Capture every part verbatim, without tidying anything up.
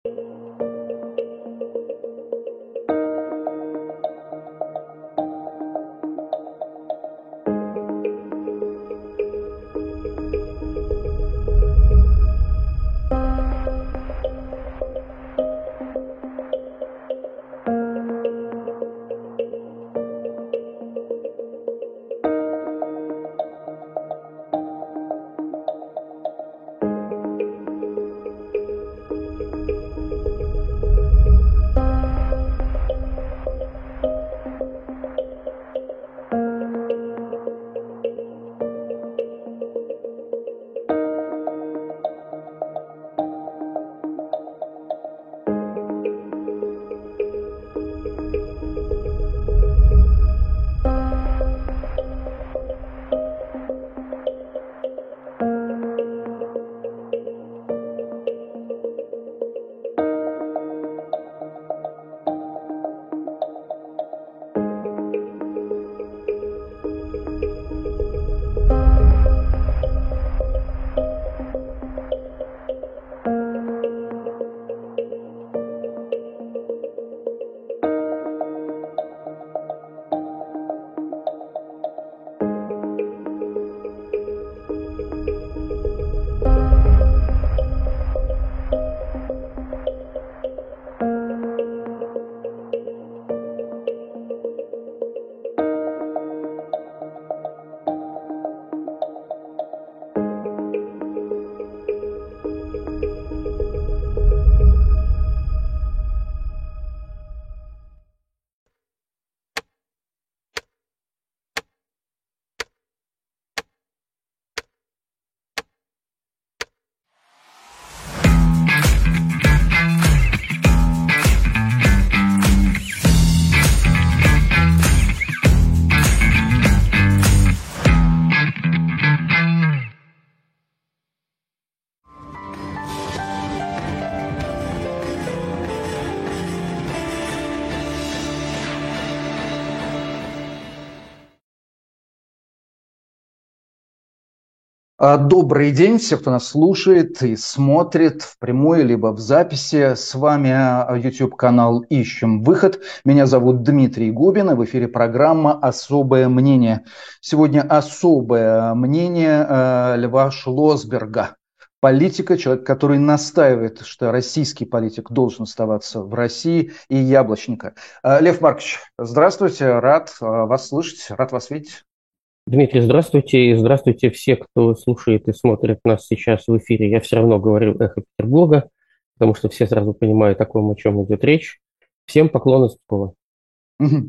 Добрый день, все, кто нас слушает и смотрит в прямой либо в записи. С вами YouTube-канал «Ищем выход». Меня зовут Дмитрий Губин, и в эфире программа «Особое мнение». Сегодня особое мнение э, Льва Шлосберга, политика, человек, который настаивает, что российский политик должен оставаться в России, и Яблочника. Э, Лев Маркович, здравствуйте, рад э, вас слышать, рад вас видеть. Дмитрий, здравствуйте, и здравствуйте все, кто слушает и смотрит нас сейчас в эфире. Я все равно говорю «Эхо Петербурга», потому что все сразу понимают, о ком, о чем идет речь. Всем поклон из Пскова. Угу.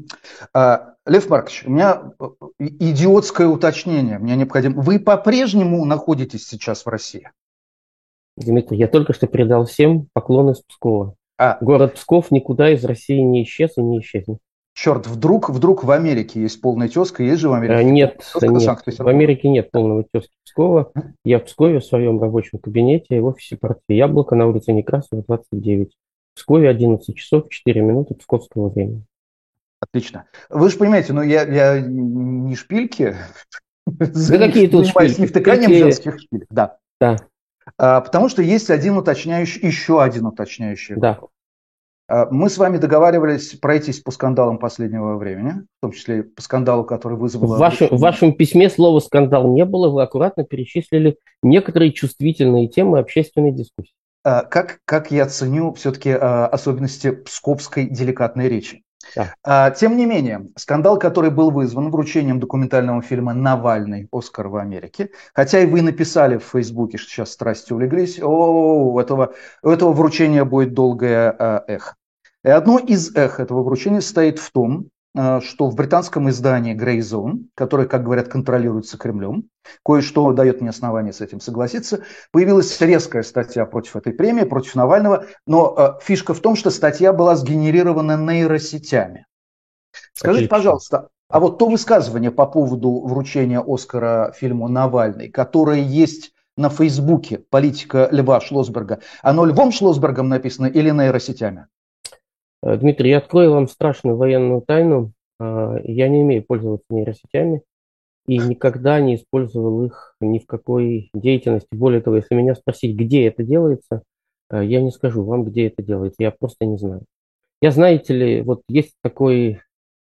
А, Лев Маркович, у меня идиотское уточнение, мне необходимо. Вы по-прежнему находитесь сейчас в России? Дмитрий, я только что передал всем поклон из Пскова. А. Город Псков никуда из России не исчез и не исчезнет. Черт, вдруг, вдруг в Америке есть полная тезка, есть же в Америке? А, нет, нет, в Америке нет полного тезки Пскова. Я в Пскове в своем рабочем кабинете в офисе партии «Яблоко» на улице Некрасова, двадцать девять. В Пскове одиннадцать часов четыре минуты псковского времени. Отлично. Вы же понимаете, ну я, я не шпильки. Да какие тут шпильки? Не втыканием женских шпилек, да. Да. А, потому что есть один уточняющий, еще один уточняющий да. вопрос. Мы с вами договаривались пройтись по скандалам последнего времени, в том числе по скандалу, который вызвал... В вашем, в вашем письме слова «скандал» не было, вы аккуратно перечислили некоторые чувствительные темы общественной дискуссии. Как, как я ценю все-таки особенности псковской деликатной речи. Да. Тем не менее, скандал, который был вызван вручением документального фильма «Навальный. Оскар в Америке», хотя и вы написали в Фейсбуке, что сейчас страсти улеглись, о, у этого, у этого вручения будет долгое эхо. И одно из эх этого вручения состоит в том, что в британском издании Grey Zone, которое, как говорят, контролируется Кремлем, кое-что дает мне основание с этим согласиться, появилась резкая статья против этой премии, против Навального, но э, фишка в том, что статья была сгенерирована нейросетями. Скажите, Отлично. пожалуйста, а вот то высказывание по поводу вручения Оскара фильму «Навальный», которое есть на Фейсбуке, политика Льва Шлосберга, оно Львом Шлосбергом написано или нейросетями? Дмитрий, я открою вам страшную военную тайну. Я не умею пользоваться нейросетями и никогда не использовал их ни в какой деятельности. Более того, если меня спросить, где это делается, Я не скажу вам, где это делается, я просто не знаю. Я, знаете ли, вот есть такой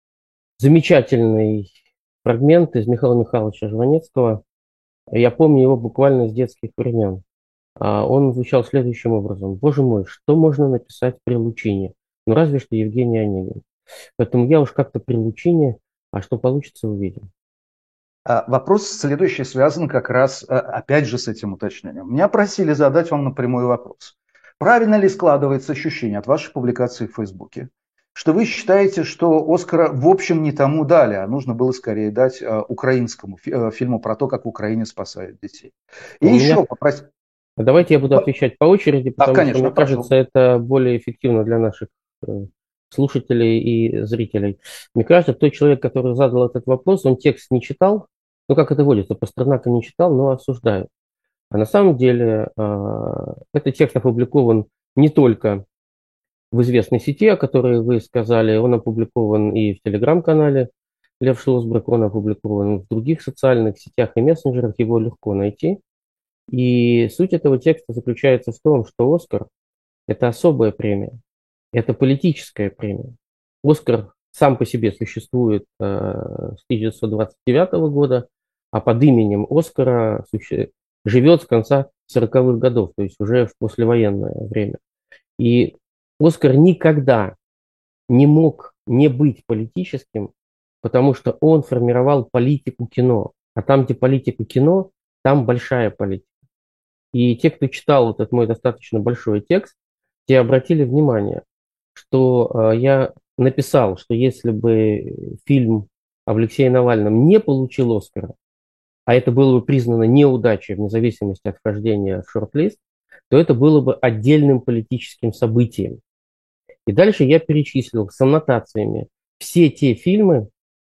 замечательный фрагмент из Михаила Михайловича Жванецкого. Я помню его буквально с детских времен. А Он звучал следующим образом. Боже мой, что можно написать при Лучине? Ну, разве что Евгений Онегин. Поэтому я уж как-то при Лучине, а что получится, увидим. А, Вопрос следующий связан как раз, а, опять же, с этим уточнением. Меня просили задать вам напрямую вопрос. Правильно ли складывается ощущение от вашей публикации в Фейсбуке, что вы считаете, что Оскара в общем не тому дали, а нужно было скорее дать а, украинскому фи- а, фильму про то, как в Украине спасают детей? И У меня... еще попросить... Давайте я буду отвечать по очереди, Да, потому что, конечно, мне прошу. кажется, это более эффективно для наших э, слушателей и зрителей. Мне кажется, тот человек, который задал этот вопрос, он текст не читал, ну, как это водится, Пастернака не читал, но осуждает. А на самом деле э, этот текст опубликован не только в известной сети, о которой вы сказали, он опубликован и в телеграм-канале Лев Шлосберг, он опубликован в других социальных сетях и мессенджерах, его легко найти. И суть этого текста заключается в том, что Оскар– это особая премия, это политическая премия. Оскар сам по себе существует э, с тысяча девятьсот двадцать девятого года, а под именем Оскара суще- живет с конца сороковых годов, то есть уже в послевоенное время. И Оскар никогда не мог не быть политическим, потому что он формировал политику кино. А там, где политика кино, там большая политика. И те, кто читал вот этот мой достаточно большой текст, те обратили внимание, что э, я написал, что если бы фильм об Алексее Навальном не получил Оскара, а это было бы признано неудачей вне зависимости от вхождения в шорт-лист, то это было бы отдельным политическим событием. И дальше я перечислил с аннотациями все те фильмы,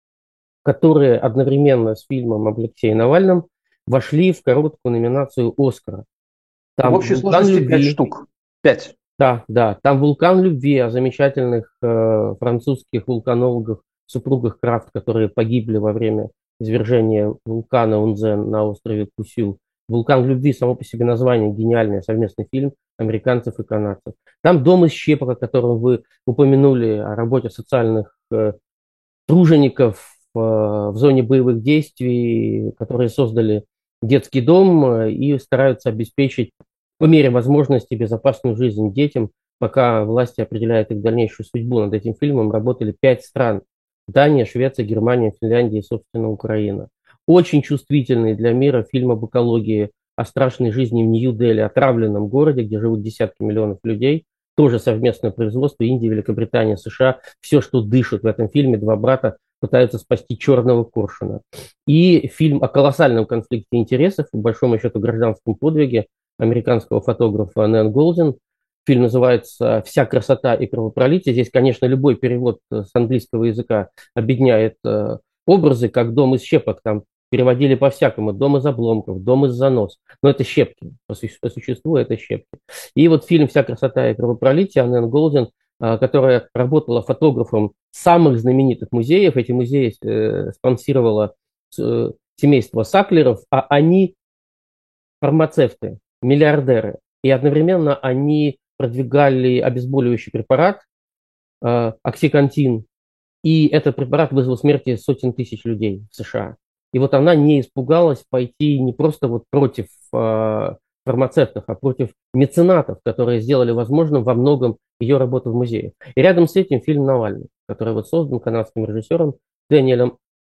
которые одновременно с фильмом об Алексее Навальном вошли в короткую номинацию «Оскара». В Там общей «Вулкан сложности пять любви». штук. Пять. Да, да, там «Вулкан любви» о замечательных э, французских вулканологах, супругах Крафт, которые погибли во время извержения вулкана Унзен на острове Кусю. «Вулкан любви» само по себе название гениальный совместный фильм американцев и канадцев. Там «Дом из щепок», о котором вы упомянули, о работе социальных э, тружеников э, в зоне боевых действий, которые создали детский дом э, и стараются обеспечить по мере возможности безопасную жизнь детям, пока власти определяют их дальнейшую судьбу. Над этим фильмом работали пять стран. Дания, Швеция, Германия, Финляндия и, собственно, Украина. Очень чувствительный для мира фильм об экологии, о страшной жизни в Нью-Дели, отравленном городе, где живут десятки миллионов людей. Тоже совместное производство Индии, Великобритания, США. Все, что дышат в этом фильме, два брата пытаются спасти черного коршуна. И фильм о колоссальном конфликте интересов, по большому счету гражданском подвиге американского фотографа Нэн Голдин. Фильм называется «Вся красота и кровопролитие». Здесь, конечно, любой перевод с английского языка объединяет э, образы, как «Дом из щепок». Там переводили по-всякому: «Дом из обломков», «Дом из занос». Но это щепки. По, су- по существу это щепки. И вот фильм «Вся красота и кровопролитие» Нэн Голдин, э, которая работала фотографом самых знаменитых музеев. Эти музеи э, спонсировало э, семейство Саклеров, а они фармацевты, миллиардеры. И одновременно они продвигали обезболивающий препарат, э, оксикантин, и этот препарат вызвал смерти сотен тысяч людей в США. И вот она не испугалась пойти не просто вот против э, фармацевтов, а против меценатов, которые сделали возможным во многом ее работу в музее. И рядом с этим фильм «Навальный», который вот создан канадским режиссером Дэниелем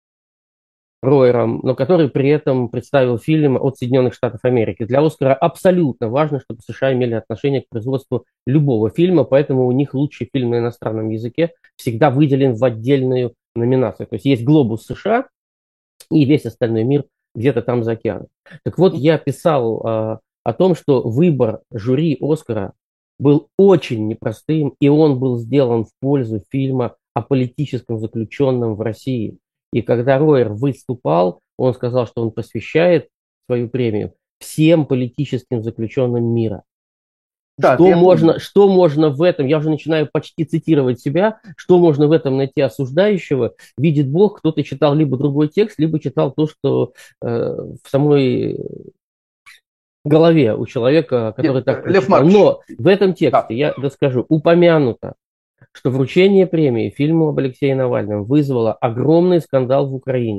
Ройером, но который при этом представил фильм от Соединенных Штатов Америки. Для Оскара абсолютно важно, чтобы США имели отношение к производству любого фильма, поэтому у них лучший фильм на иностранном языке всегда выделен в отдельную номинацию. То есть есть глобус США и весь остальной мир где-то там за океаном. Так вот, я писал э, о том, что выбор жюри Оскара был очень непростым, и он был сделан в пользу фильма о политическом заключенном в России. И когда Ройер выступал, он сказал, что он посвящает свою премию всем политическим заключенным мира. Да, это Что я можно, помню. что можно в этом, я уже начинаю почти цитировать себя, что можно в этом найти осуждающего, видит Бог, кто-то читал либо другой текст, либо читал то, что э, в самой голове у человека, который Нет, так Лев прочитал. Маркович, Но в этом тексте, да. я доскажу, упомянуто, что вручение премии фильму об Алексее Навальном вызвало огромный скандал в Украине.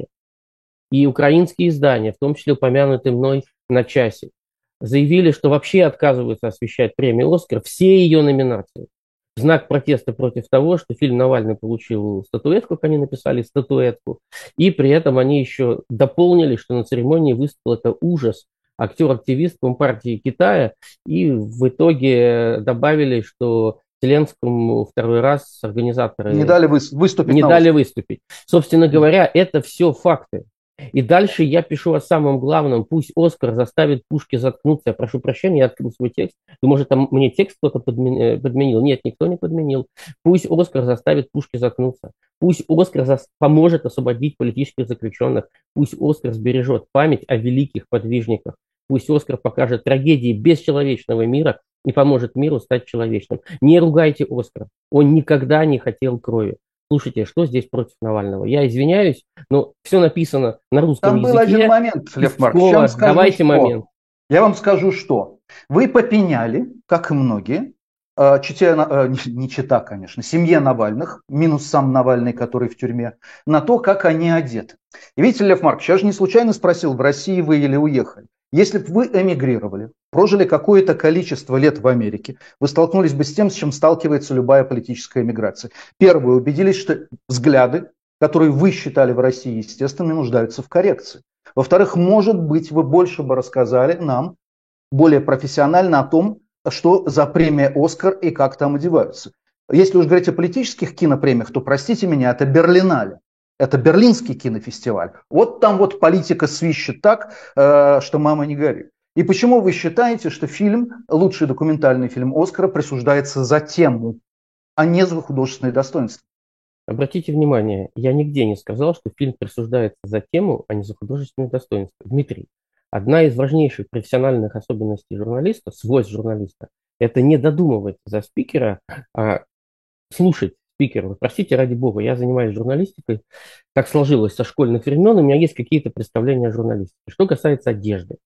И украинские издания, в том числе упомянутые мной на часе, заявили, что вообще отказываются освещать премию «Оскар», все ее номинации. В знак протеста против того, что фильм Навальный получил статуэтку, как они написали, статуэтку, и при этом они еще дополнили, что на церемонии выступил это ужас, актер-активист Компартии Китая, и в итоге добавили, что Зеленскому второй раз Не организаторы дали выступить не на дали «Оскар». выступить. Собственно говоря, это все факты. И дальше я пишу о самом главном. Пусть Оскар заставит пушки заткнуться. Я прошу прощения, я открыл свой текст. Думаю, может, там мне текст кто-то подменил. Нет, никто не подменил. Пусть Оскар заставит пушки заткнуться. Пусть Оскар поможет освободить политических заключенных. Пусть Оскар сбережет память о великих подвижниках. Пусть Оскар покажет трагедии бесчеловечного мира и поможет миру стать человечным. Не ругайте Оскара. Он никогда не хотел крови. Слушайте, что здесь против Навального? Я извиняюсь, но все написано на русском Там был один языке. момент, Лев Маркович. Я вам Пескова, скажу, давайте что. момент. Я вам скажу, что вы попеняли, как и многие, э, чите, э, не, не чита, конечно, семье Навальных, минус сам Навальный, который в тюрьме, на то, как они одеты. И видите, Лев Маркович, я же не случайно спросил, в России вы или уехали. Если бы вы эмигрировали, прожили какое-то количество лет в Америке, вы столкнулись бы с тем, с чем сталкивается любая политическая эмиграция. Первое, убедились, что взгляды, которые вы считали в России естественными, нуждаются в коррекции. Во-вторых, может быть, вы больше бы рассказали нам более профессионально о том, что за премия «Оскар» и как там одеваются. Если уж говорить о политических кинопремиях, то, простите меня, это Берлинале. Это Берлинский кинофестиваль. Вот там вот политика свищет так, э, что мама не горит. И почему вы считаете, что фильм, лучший документальный фильм «Оскара» присуждается за тему, а не за художественное достоинство? Обратите внимание, я нигде не сказал, что фильм присуждается за тему, а не за художественное достоинство. Дмитрий, одна из важнейших профессиональных особенностей журналиста, свойств журналиста, это не додумывать за спикера, а слушать спикера. Простите, ради бога, я занимаюсь журналистикой, так сложилось со школьных времен, у меня есть какие-то представления о журналистике. Что касается одежды,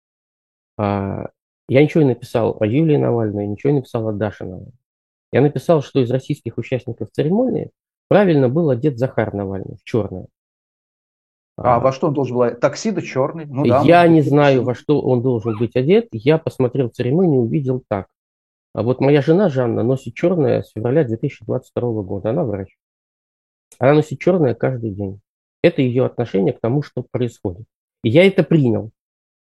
а, я ничего не написал о Юлии Навальной, ничего не написал о Даше Навальной. Я написал, что из российских участников церемонии правильно был одет Захар Навальный в черное. А А, во что он должен был? Таксидо черный? Ну да, Я может не быть. знаю, во что он должен быть одет. Я посмотрел церемонию и увидел так. А вот моя жена Жанна носит черное с февраля две тысячи двадцать второго года. Она врач. Она носит черное каждый день. Это ее отношение к тому, что происходит. И я это принял.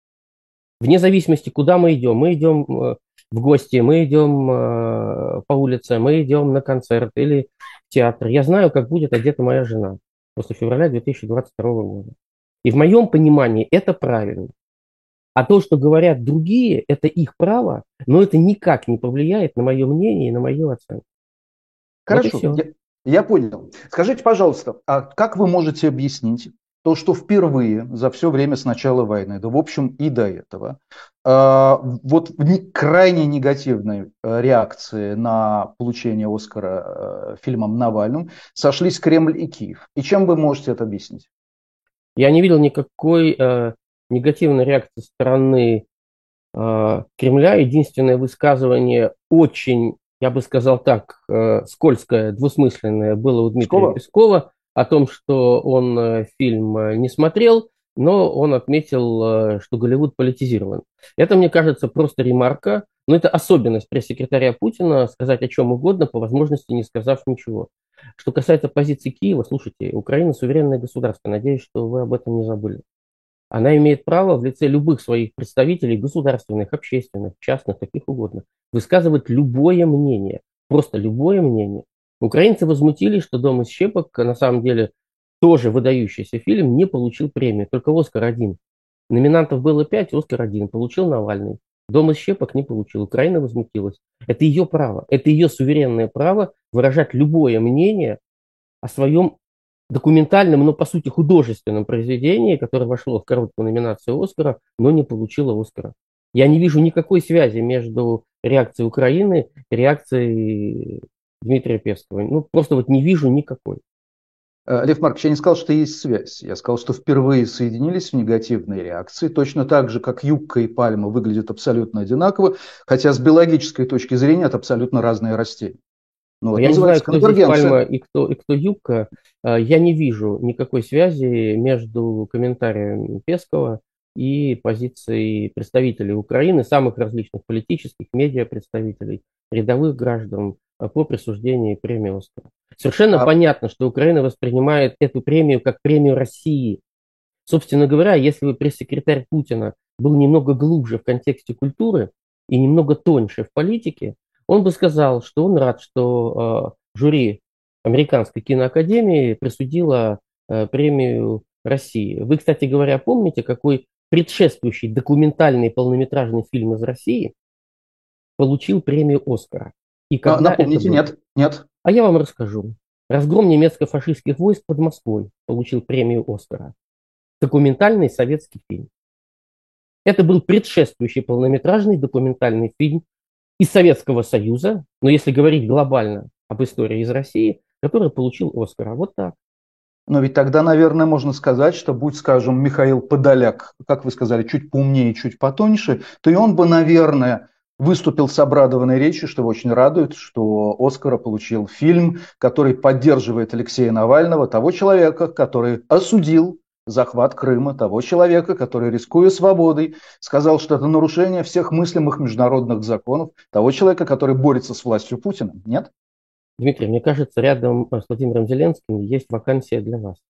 Вне зависимости, куда мы идем. Мы идем э, в гости, мы идем э, по улице, мы идем на концерт или в театр. Я знаю, как будет одета моя жена после февраля две тысячи двадцать второго года. И в моем понимании это правильно. А то, что говорят другие, это их право, но это никак не повлияет на мое мнение и на мою оценку. Вот и Хорошо, все. я, я понял. Скажите, пожалуйста, а как вы можете объяснить то, что впервые за все время с начала войны, да в общем и до этого, э, вот в не, крайне негативной э, реакции на получение Оскара э, фильмом Навальным сошлись Кремль и Киев? И чем вы можете это объяснить? Я не видел никакой э, негативной реакции со стороны э, Кремля. Единственное высказывание очень, я бы сказал так, э, скользкое, двусмысленное было у Дмитрия Пскова? Пескова о том, что он э, фильм э, не смотрел, но он отметил, э, что Голливуд политизирован. Это, мне кажется, просто ремарка, но это особенность пресс-секретаря Путина сказать о чем угодно, по возможности не сказав ничего. Что касается позиции Киева, слушайте, Украина суверенное государство, надеюсь, что вы об этом не забыли. Она имеет право в лице любых своих представителей, государственных, общественных, частных, каких угодно, высказывать любое мнение, просто любое мнение. Украинцы возмутились, что «Дом из щепок» на самом деле тоже выдающийся фильм, не получил премию, только «Оскар» один. Номинантов было пять, «Оскар» один, получил Навальный. «Дом из щепок» не получил, Украина возмутилась. Это ее право, это ее суверенное право выражать любое мнение о своем документальном, но по сути художественном произведении, которое вошло в короткую номинацию Оскара, но не получило Оскара. Я не вижу никакой связи между реакцией Украины и реакцией Дмитрия Пескова. Ну, просто вот не вижу никакой. Лев Маркович, я не сказал, что есть связь. Я сказал, что впервые соединились в негативной реакции, точно так же, как юбка и пальма выглядят абсолютно одинаково, хотя с биологической точки зрения это абсолютно разные растения. Ну, это Я не знаю, называется кто здесь конвергенция. пальма и кто, и кто юбка. Я не вижу никакой связи между комментарием Пескова и позицией представителей Украины, самых различных политических, медиа представителей, рядовых граждан по присуждению премии «Оскар». Совершенно А, понятно, что Украина воспринимает эту премию как премию России. Собственно говоря, если бы пресс-секретарь Путина был немного глубже в контексте культуры и немного тоньше в политике, он бы сказал, что он рад, что э, жюри Американской киноакадемии присудило э, премию России. Вы, кстати говоря, помните, какой предшествующий документальный полнометражный фильм из России получил премию «Оскара»? И а, когда это напомните, было? нет, нет. А я вам расскажу. «Разгром немецко-фашистских войск под Москвой» получил премию «Оскара». Документальный советский фильм. Это был предшествующий полнометражный документальный фильм из Советского Союза, но если говорить глобально об истории из России, который получил «Оскара». Вот так. Но ведь тогда, наверное, можно сказать, что будь, скажем, Михаил Подоляк, как вы сказали, чуть поумнее, чуть потоньше, то и он бы, наверное, выступил с обрадованной речью, что его очень радует, что Оскара получил фильм, который поддерживает Алексея Навального, того человека, который осудил захват Крыма, того человека, который, рискуя свободой, сказал, что это нарушение всех мыслимых международных законов, того человека, который борется с властью Путина. Нет? Дмитрий, мне кажется, рядом с Владимиром Зеленским есть вакансия для вас.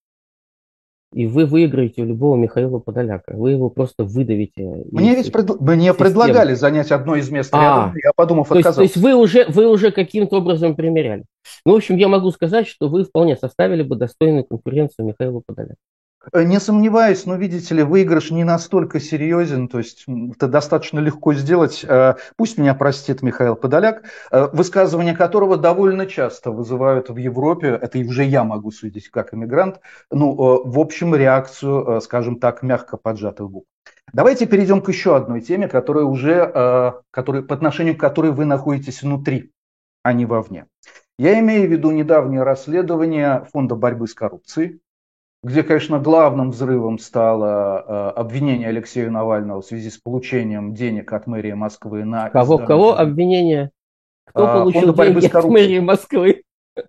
И вы выиграете у любого Михаила Подоляка. Вы его просто выдавите. Мне из ведь пред... Мне системы. предлагали занять одно из мест рядом, А, я, подумав, то есть, то есть отказался. вы уже, вы уже каким-то образом примеряли. Ну, в общем, я могу сказать, что вы вполне составили бы достойную конкуренцию Михаилу Подоляку. Не сомневаюсь, но, видите ли, выигрыш не настолько серьезен, то есть это достаточно легко сделать. Пусть меня простит Михаил Подоляк, высказывания которого довольно часто вызывают в Европе, это и уже я могу судить как иммигрант, ну, в общем, реакцию, скажем так, мягко поджатых губ. Давайте перейдем к еще одной теме, которая уже, которая, по отношению к которой вы находитесь внутри, а не вовне. Я имею в виду недавнее расследование Фонда борьбы с коррупцией, где, конечно, главным взрывом стало э, обвинение Алексея Навального в связи с получением денег от мэрии Москвы на Кого, издание кого обвинение? Кто э, получил Фонда борьбы деньги с от мэрии коррупцией. Москвы?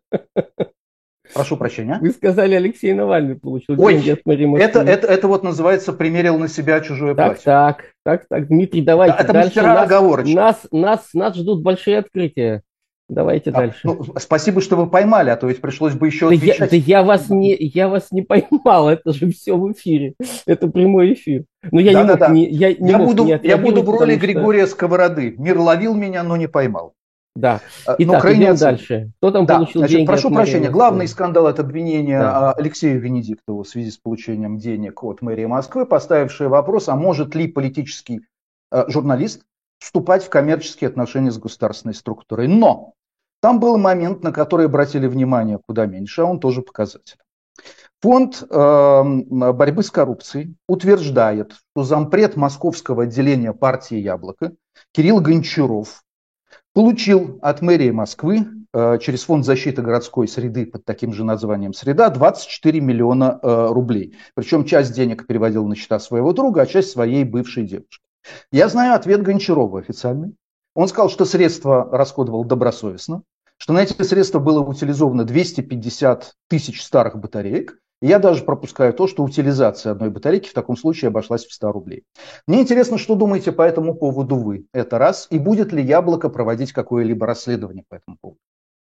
Прошу прощения. Вы сказали, Алексей Навальный получил Ой, деньги от мэрии Москвы. это, это, это вот называется «примерил на себя чужое Так, платье». так, так, так, Дмитрий, давайте Это дальше. мастера Нас, оговорочки. нас, нас, нас ждут большие открытия. Давайте А, дальше. ну, спасибо, что вы поймали, а то ведь пришлось бы еще Да отвечать. я, да я вас не, я вас не поймал, это же все в эфире, это прямой эфир. Но я Да, не да, мог да. не, я не Я мог буду, не я буду отреагировать, в роли потому что... Григория Сковороды. Мир ловил меня, но не поймал. Да. Э, Ну, Итак, крайне идем оцениваю. дальше. Кто там Да, получил значит, деньги от прошу мэрии прощения, главный Москвы? скандал – это обвинение Да. а, Алексею Венедиктову в связи с получением денег от мэрии Москвы, поставившее вопрос, а может ли политический э, журналист вступать в коммерческие отношения с государственной структурой. Но там был момент, на который обратили внимание куда меньше, а он тоже показательный. Фонд э, борьбы с коррупцией утверждает, что зампред московского отделения партии «Яблоко» Кирилл Гончаров получил от мэрии Москвы э, через Фонд защиты городской среды под таким же названием «Среда» двадцать четыре миллиона э, рублей. Причем часть денег переводил на счета своего друга, а часть своей бывшей девушки. Я знаю ответ Гончарова официальный. Он сказал, что средства расходовал добросовестно, что на эти средства было утилизовано двести пятьдесят тысяч старых батареек. И я даже пропускаю то, что утилизация одной батарейки в таком случае обошлась в сто рублей. Мне интересно, что думаете по этому поводу вы. Это раз. И будет ли Яблоко проводить какое-либо расследование по этому поводу?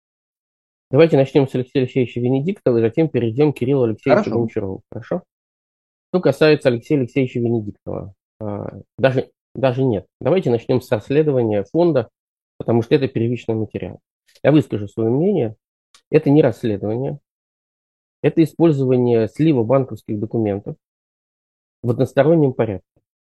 Давайте начнем с Алексея Алексеевича Венедиктова, и затем перейдем к Кириллу Алексеевичу Хорошо. Гончарову. Хорошо? Что касается Алексея Алексеевича Венедиктова, даже, даже нет. Давайте начнем с расследования фонда, потому что это первичный материал. Я выскажу свое мнение. Это не расследование. Это использование слива банковских документов в одностороннем порядке.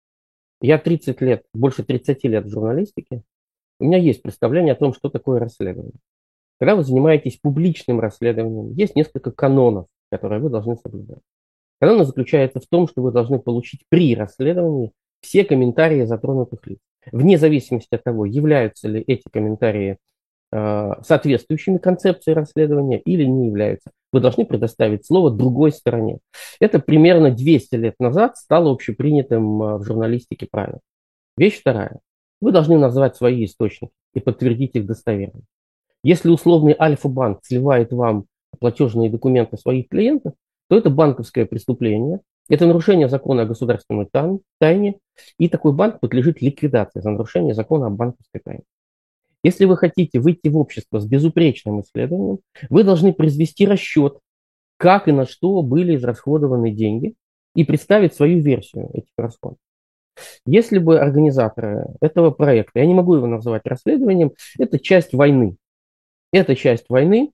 Я тридцать лет, больше тридцати лет в журналистике. У меня есть представление о том, что такое расследование. Когда вы занимаетесь публичным расследованием, есть несколько канонов, которые вы должны соблюдать. Канон заключается в том, что вы должны получить при расследовании все комментарии затронутых лиц. Вне зависимости от того, являются ли эти комментарии соответствующими концепции расследования или не являются. Вы должны предоставить слово другой стороне. Это примерно двести лет назад стало общепринятым в журналистике правилом. Вещь вторая. Вы должны назвать свои источники и подтвердить их достоверность. Если условный Альфа-банк сливает вам платежные документы своих клиентов, то это банковское преступление, это нарушение закона о государственной тайне, и такой банк подлежит ликвидации за нарушение закона о банковской тайне. Если вы хотите выйти в общество с безупречным исследованием, вы должны произвести расчет, как и на что были израсходованы деньги, и представить свою версию этих расходов. Если бы организаторы этого проекта, я не могу его называть расследованием, это часть войны. Это часть войны,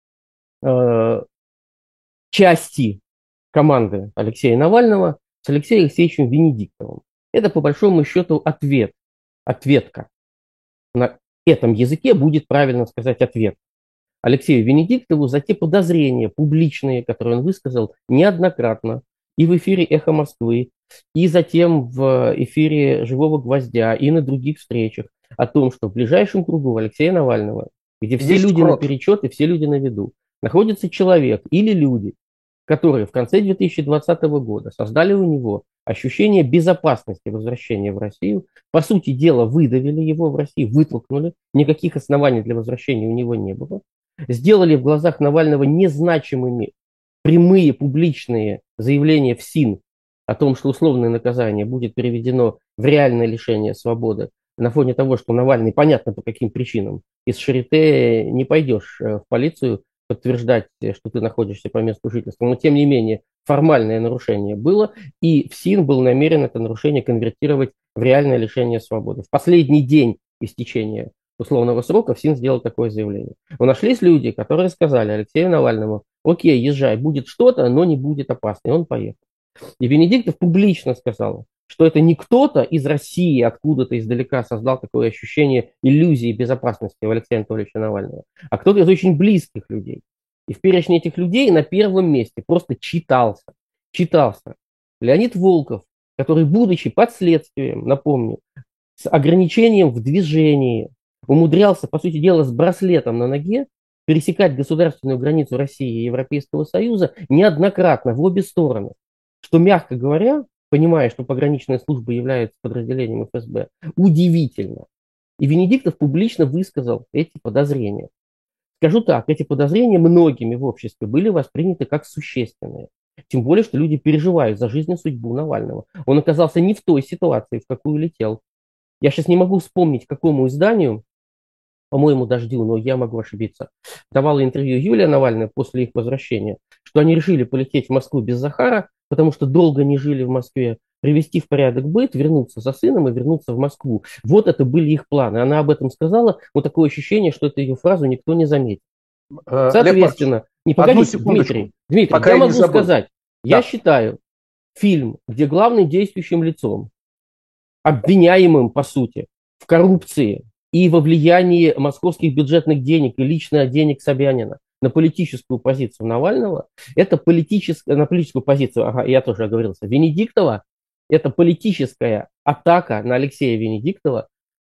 э, части команды Алексея Навального с Алексеем Алексеевичем Венедиктовым. Это, по большому счету, ответ, ответка. На этом языке будет правильно сказать ответ Алексею Венедиктову за те подозрения публичные, которые он высказал неоднократно и в эфире «Эхо Москвы», и затем в эфире «Живого гвоздя», и на других встречах о том, что в ближайшем кругу Алексея Навального, где все люди наперечет и все люди на виду, находится человек или люди, которые в конце две тысячи двадцатого года создали у него ощущение безопасности возвращения в Россию, по сути дела выдавили его в Россию, вытолкнули, никаких оснований для возвращения у него не было, сделали в глазах Навального незначимыми прямые публичные заявления в СИН о том, что условное наказание будет переведено в реальное лишение свободы на фоне того, что Навальный, понятно по каким причинам, из Шарите не пойдешь в полицию подтверждать, что ты находишься по месту жительства. Но, тем не менее, формальное нарушение было, и ФСИН был намерен это нарушение конвертировать в реальное лишение свободы. В последний день истечения условного срока ФСИН сделал такое заявление. Но нашлись люди, которые сказали Алексею Навальному: окей, езжай, будет что-то, но не будет опасно. И он поехал. И Венедиктов публично сказал, что это не кто-то из России откуда-то издалека создал такое ощущение иллюзии безопасности у Алексея Анатольевича Навального, а кто-то из очень близких людей. И в перечне этих людей на первом месте просто читался, читался Леонид Волков, который, будучи под следствием, напомню, с ограничением в движении, умудрялся, по сути дела, с браслетом на ноге пересекать государственную границу России и Европейского Союза неоднократно в обе стороны, что, мягко говоря, понимая, что пограничная служба является подразделением эф эс бэ, удивительно. И Венедиктов публично высказал эти подозрения. Скажу так, эти подозрения многими в обществе были восприняты как существенные. Тем более, что люди переживают за жизнь и судьбу Навального. Он оказался не в той ситуации, в какую летел. Я сейчас не могу вспомнить, какому изданию, по-моему, «Дождю», но я могу ошибиться, давала интервью Юлия Навальная после их возвращения, что они решили полететь в Москву без Захара, потому что долго не жили в Москве, привести в порядок быт, вернуться за сыном и вернуться в Москву. Вот это были их планы. Она об этом сказала, но такое ощущение, что эту ее фразу никто не заметил. Соответственно, не погодите, Дмитрий, Дмитрий, Пока я, я могу сказать, да. Я считаю, фильм, где главным действующим лицом, обвиняемым, по сути, в коррупции и во влиянии московских бюджетных денег и лично денег Собянина на политическую позицию Навального, это политическая, на политическую позицию, ага, я тоже оговорился, Венедиктова, это политическая атака на Алексея Венедиктова,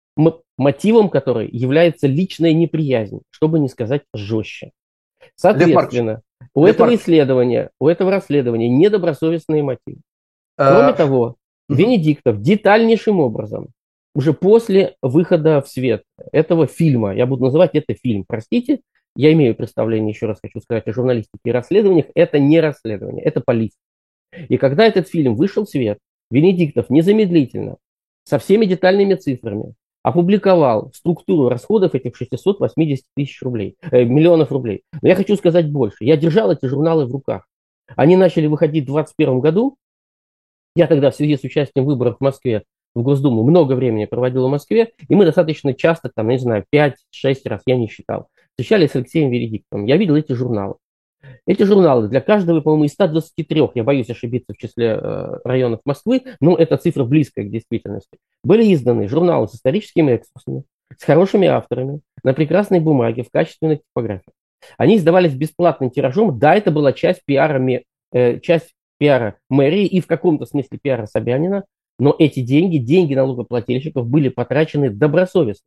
мотивом которой является личная неприязнь, чтобы не сказать жестче. Соответственно, у Лев этого Маркович. исследования, у этого расследования недобросовестные мотивы. Кроме а... того, Венедиктов детальнейшим образом, уже после выхода в свет этого фильма, я буду называть это фильм, простите, я имею представление, еще раз хочу сказать, о журналистике и расследованиях, это не расследование, это полиция. И когда этот фильм вышел в свет, Венедиктов незамедлительно, со всеми детальными цифрами, опубликовал структуру расходов этих шестисот восьмидесяти тысяч рублей, э, миллионов рублей. Но я хочу сказать больше. Я держал эти журналы в руках. Они начали выходить в двадцать первом году. Я тогда в связи с участием в выборах в Москве, в Госдуму, много времени проводил в Москве, и мы достаточно часто, там, не знаю, пять-шесть раз, я не считал, встречались с Алексеем Венедиктовым. Я видел эти журналы. Эти журналы для каждого, по-моему, из ста двадцати трёх, я боюсь ошибиться в числе э, районов Москвы, но эта цифра близкая к действительности, были изданы журналы с историческими экскурсами, с хорошими авторами, на прекрасной бумаге, в качественной типографии. Они издавались бесплатным тиражом, да, это была часть пиара, э, часть пиара мэрии и в каком-то смысле пиара Собянина, но эти деньги, деньги налогоплательщиков были потрачены добросовестно.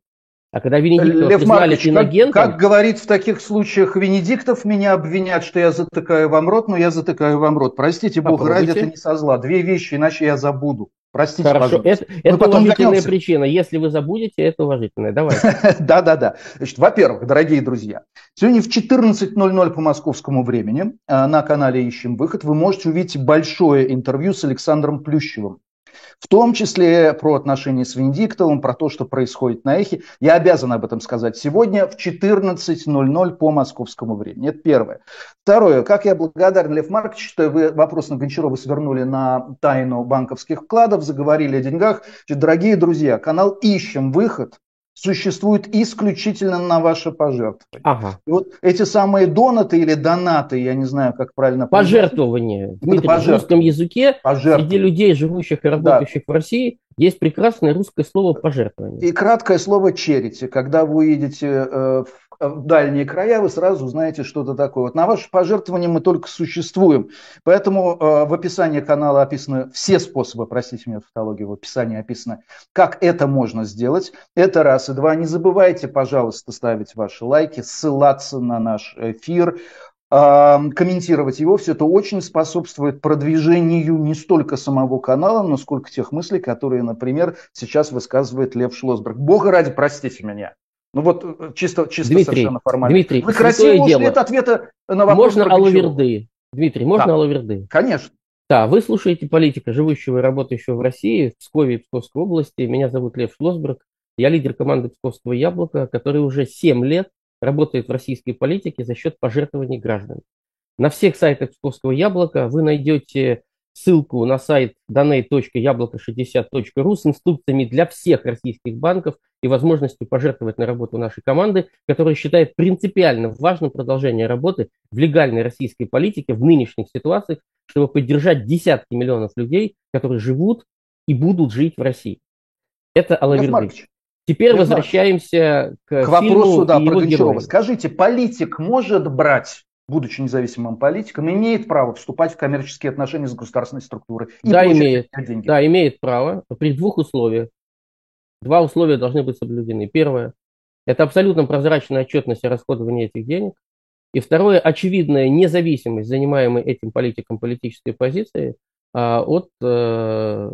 А когда Венедиктова Лев признали Маркович, инагентом... Как, как говорит в таких случаях Венедиктов, меня обвинят, что я затыкаю вам рот, но я затыкаю вам рот. Простите, Бог ради, это не со зла. Две вещи, иначе я забуду. Простите, Хорошо, пожалуйста. это, это уважительная вернемся. Причина. Если вы забудете, это уважительная. Давайте. Да-да-да. Значит, во-первых, дорогие друзья, сегодня в четырнадцать ноль ноль по московскому времени на канале «Ищем выход» вы можете увидеть большое интервью с Александром Плющевым. В том числе про отношения с Венедиктовым, про то, что происходит на Эхе. Я обязан об этом сказать сегодня в четырнадцать ноль ноль по московскому времени. Это первое. Второе. Как я благодарен, Лев Маркович, что вы вопрос на Гончарова свернули на тайну банковских вкладов, заговорили о деньгах. Значит, дорогие друзья, канал «Ищем выход» существует исключительно на ваше пожертвование. Ага. И вот эти самые донаты или донаты, я не знаю, как правильно... Пожертвования. Дмитрий, в русском языке среди людей, живущих и работающих да. в России, есть прекрасное русское слово «пожертвование». И краткое слово «черити». Когда вы уедете э, в, в дальние края, вы сразу узнаете что-то такое. Вот на ваше пожертвование мы только существуем. Поэтому э, в описании канала описаны все способы, простите меня тавтологию, в описании описано, как это можно сделать. Это раз. И два. Не забывайте, пожалуйста, ставить ваши лайки, ссылаться на наш эфир, комментировать его. Все это очень способствует продвижению не столько самого канала, но сколько тех мыслей, которые, например, сейчас высказывает Лев Шлосберг. Бога ради, простите меня. Ну вот чисто, чисто Дмитрий, совершенно формально. Дмитрий, вы красиво ушли от ответа на вопрос. Можно алаверды. Дмитрий, можно да. алаверды? Конечно. Да, вы слушаете политика, живущего и работающего в России, в Пскове и Псковской области. Меня зовут Лев Шлосберг. Я лидер команды Псковского яблока, который уже семь лет работает в российской политике за счет пожертвований граждан. На всех сайтах Псковского яблока вы найдете ссылку на сайт donate точка яблоко шестьдесят точка ру с инструкциями для всех российских банков и возможностью пожертвовать на работу нашей команды, которая считает принципиально важным продолжение работы в легальной российской политике в нынешних ситуациях, чтобы поддержать десятки миллионов людей, которые живут и будут жить в России. Это алаверды. Теперь Лев возвращаемся к, к вопросу да, и про Гончарова. героям. Скажите, политик может брать, будучи независимым политиком, имеет право вступать в коммерческие отношения с государственной структурой? И да, имеет, да, имеет право при двух условиях. Два условия должны быть соблюдены. Первое – это абсолютно прозрачная отчетность о расходовании этих денег. И второе – очевидная независимость занимаемой этим политиком политической позиции а, от э,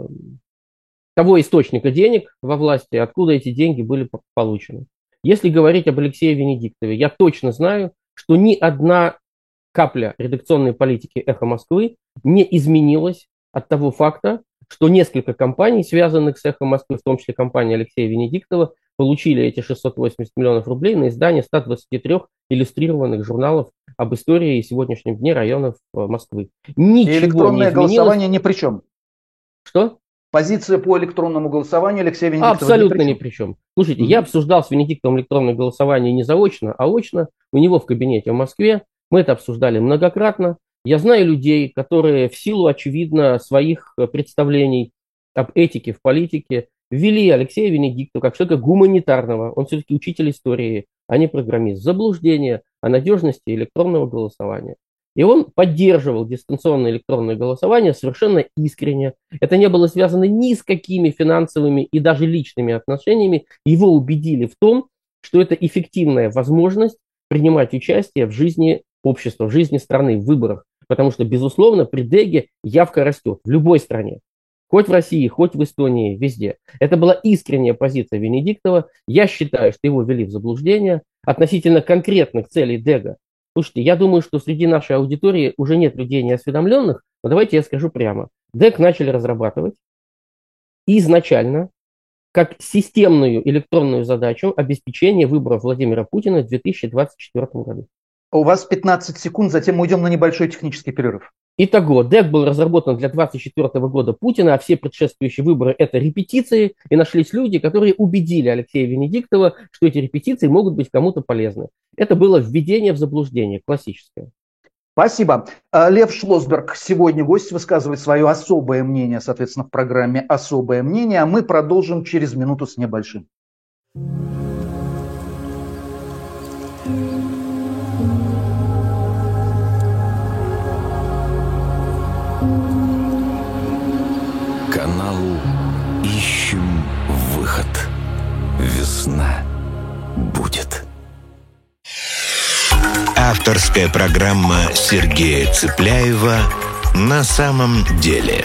того источника денег во власти, откуда эти деньги были получены. Если говорить об Алексее Венедиктове, я точно знаю, что ни одна капля редакционной политики «Эхо Москвы» не изменилась от того факта, что несколько компаний, связанных с «Эхо Москвы», в том числе компания Алексея Венедиктова, получили эти шестьсот восемьдесят миллионов рублей на издание ста двадцати трёх иллюстрированных журналов об истории и сегодняшнем дне районов Москвы. Ничего и электронное не изменилось. Голосование ни при чем. Что? Позиция по электронному голосованию Алексея Венедиктова абсолютно ни при чем. Слушайте, mm-hmm. я обсуждал с Венедиктовым электронное голосование не заочно, а очно. У него в кабинете в Москве. Мы это обсуждали многократно. Я знаю людей, которые в силу, очевидно, своих представлений об этике в политике ввели Алексея Венедиктова как человека гуманитарного. Он все-таки учитель истории, а не программист. Заблуждение о надежности электронного голосования. И он поддерживал дистанционное электронное голосование совершенно искренне. Это не было связано ни с какими финансовыми и даже личными отношениями. Его убедили в том, что это эффективная возможность принимать участие в жизни общества, в жизни страны, в выборах. Потому что, безусловно, при Деге явка растет в любой стране. Хоть в России, хоть в Эстонии, везде. Это была искренняя позиция Венедиктова. Я считаю, что его ввели в заблуждение относительно конкретных целей Дега. Слушайте, я думаю, что среди нашей аудитории уже нет людей неосведомленных, но давайте я скажу прямо. Дег начали разрабатывать изначально как системную электронную задачу обеспечения выборов Владимира Путина в две тысячи двадцать четвёртом году. У вас пятнадцать секунд, затем мы уйдем на небольшой технический перерыв. Итого, Дег был разработан для двадцать четвёртого года Путина, а все предшествующие выборы – это репетиции, и нашлись люди, которые убедили Алексея Венедиктова, что эти репетиции могут быть кому-то полезны. Это было введение в заблуждение, классическое. Спасибо. Лев Шлосберг сегодня гость, высказывает свое особое мнение, соответственно, в программе «Особое мнение», а мы продолжим через минуту с небольшим. Каналу «Ищем выход». Весна. Авторская программа Сергея Цыпляева «На самом деле».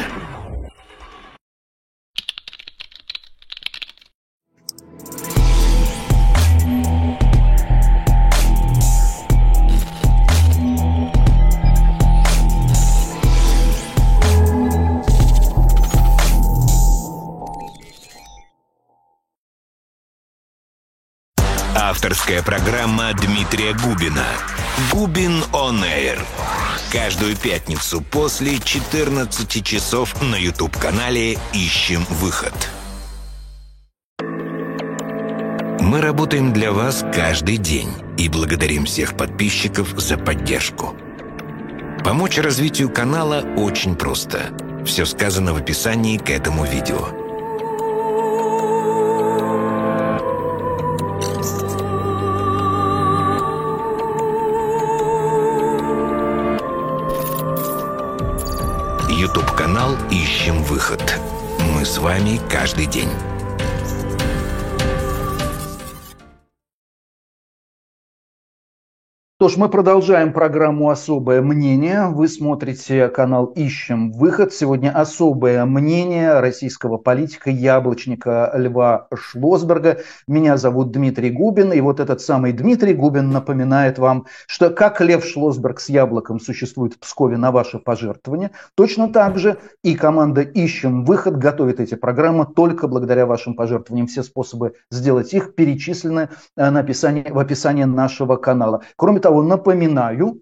Авторская программа Дмитрия Губина. Губин On Air. Каждую пятницу после четырнадцати часов на YouTube-канале «Ищем выход». Мы работаем для вас каждый день и благодарим всех подписчиков за поддержку. Помочь развитию канала очень просто. Все сказано в описании к этому видео. YouTube-канал «Ищем выход». Мы с вами каждый день. Что ж, мы продолжаем программу «Особое мнение». Вы смотрите канал «Ищем выход». Сегодня особое мнение российского политика, яблочника Льва Шлосберга. Меня зовут Дмитрий Губин. И вот этот самый Дмитрий Губин напоминает вам, что как Лев Шлосберг с яблоком существует в Пскове на ваше пожертвование, точно так же и команда «Ищем выход» готовит эти программы только благодаря вашим пожертвованиям. Все способы сделать их перечислены на описании, в описании нашего канала. Кроме того, напоминаю,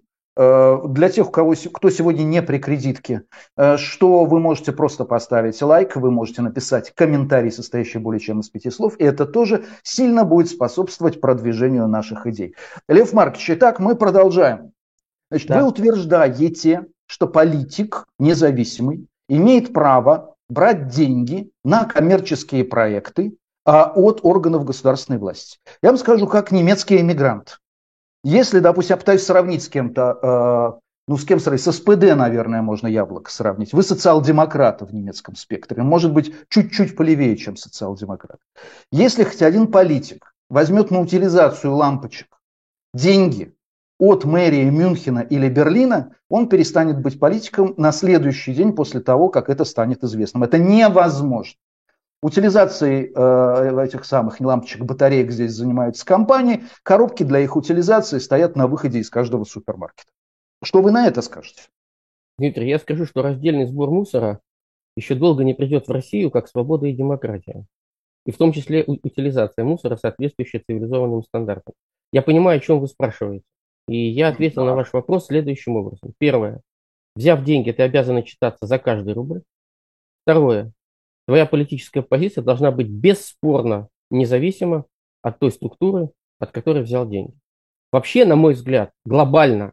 для тех, у кого, кто сегодня не при кредитке, что вы можете просто поставить лайк, вы можете написать комментарий, состоящий более чем из пяти слов, и это тоже сильно будет способствовать продвижению наших идей. Лев Маркович, итак, мы продолжаем. Значит, да. Вы утверждаете, что политик независимый имеет право брать деньги на коммерческие проекты от органов государственной власти. Я вам скажу, как немецкий эмигрант. Если, допустим, я пытаюсь сравнить с кем-то, э, ну, с кем сравнить, с СПД, наверное, можно яблоко сравнить. Вы социал-демократы в немецком спектре, может быть, чуть-чуть полевее, чем социал-демократ. Если хоть один политик возьмет на утилизацию лампочек деньги от мэрии Мюнхена или Берлина, он перестанет быть политиком на следующий день после того, как это станет известным. Это невозможно. Утилизацией э, этих самых лампочек, батареек здесь занимаются компании. Коробки для их утилизации стоят на выходе из каждого супермаркета. Что вы на это скажете? Дмитрий, я скажу, что раздельный сбор мусора еще долго не придет в Россию, как свобода и демократия. И в том числе утилизация мусора, соответствующая цивилизованным стандартам. Я понимаю, о чем вы спрашиваете. И я ответил да. на ваш вопрос следующим образом. Первое. Взяв деньги, ты обязан отчитаться за каждый рубль. Второе. Твоя политическая позиция должна быть бесспорно независима от той структуры, от которой взял деньги. Вообще, на мой взгляд, глобально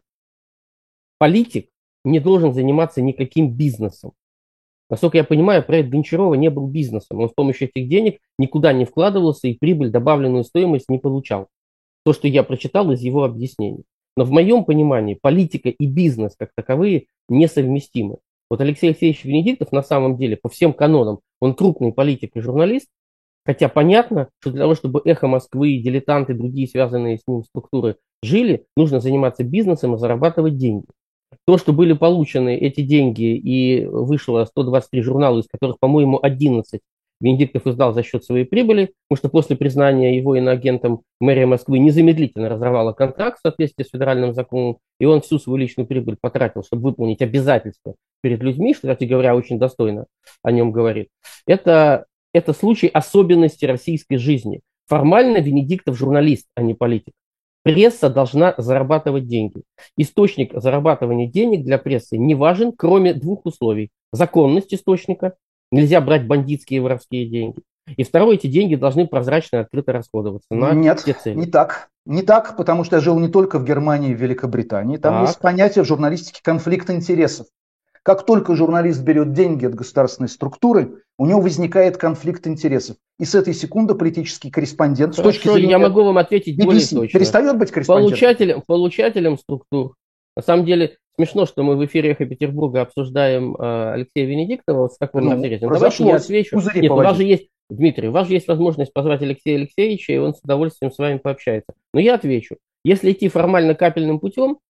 политик не должен заниматься никаким бизнесом. Насколько я понимаю, проект Гончарова не был бизнесом. Он с помощью этих денег никуда не вкладывался и прибыль, добавленную стоимость не получал. То, что я прочитал из его объяснений. Но в моем понимании политика и бизнес как таковые несовместимы. Вот Алексей Алексеевич Венедиктов на самом деле по всем канонам, он крупный политик и журналист, хотя понятно, что для того, чтобы «Эхо Москвы», «Дилетанты» и другие связанные с ним структуры жили, нужно заниматься бизнесом и зарабатывать деньги. То, что были получены эти деньги и вышло сто двадцать три журнала, из которых, по-моему, одиннадцать Венедиктов издал за счет своей прибыли, потому что после признания его иноагентом мэрия Москвы незамедлительно разорвала контракт в соответствии с федеральным законом, и он всю свою личную прибыль потратил, чтобы выполнить обязательства перед людьми, что, кстати говоря, очень достойно о нем говорит. Это, это случай особенности российской жизни. Формально Венедиктов журналист, а не политик. Пресса должна зарабатывать деньги. Источник зарабатывания денег для прессы не важен, кроме двух условий. Законность источника. Нельзя брать бандитские и воровские деньги. И второе, эти деньги должны прозрачно и открыто расходоваться на Нет, все цели. не так. Не так, потому что я жил не только в Германии и в Великобритании. Там так. есть понятие в журналистике конфликт интересов. Как только журналист берет деньги от государственной структуры, у него возникает конфликт интересов. И с этой секунды политический корреспондент... Хорошо, с точки зрения я могу вам ответить би би си, более точно. Перестает быть корреспондентом? Получателем, получателем структур. На самом деле, смешно, что мы в эфире «Эхо Петербурга» обсуждаем э, Алексея Венедиктова с таким ну, разрезом. Давайте я отвечу. Нет, у вас же есть, Дмитрий, у вас же есть возможность позвать Алексея Алексеевича, и он с удовольствием с вами пообщается. Но я отвечу. Если идти формально капельным путем,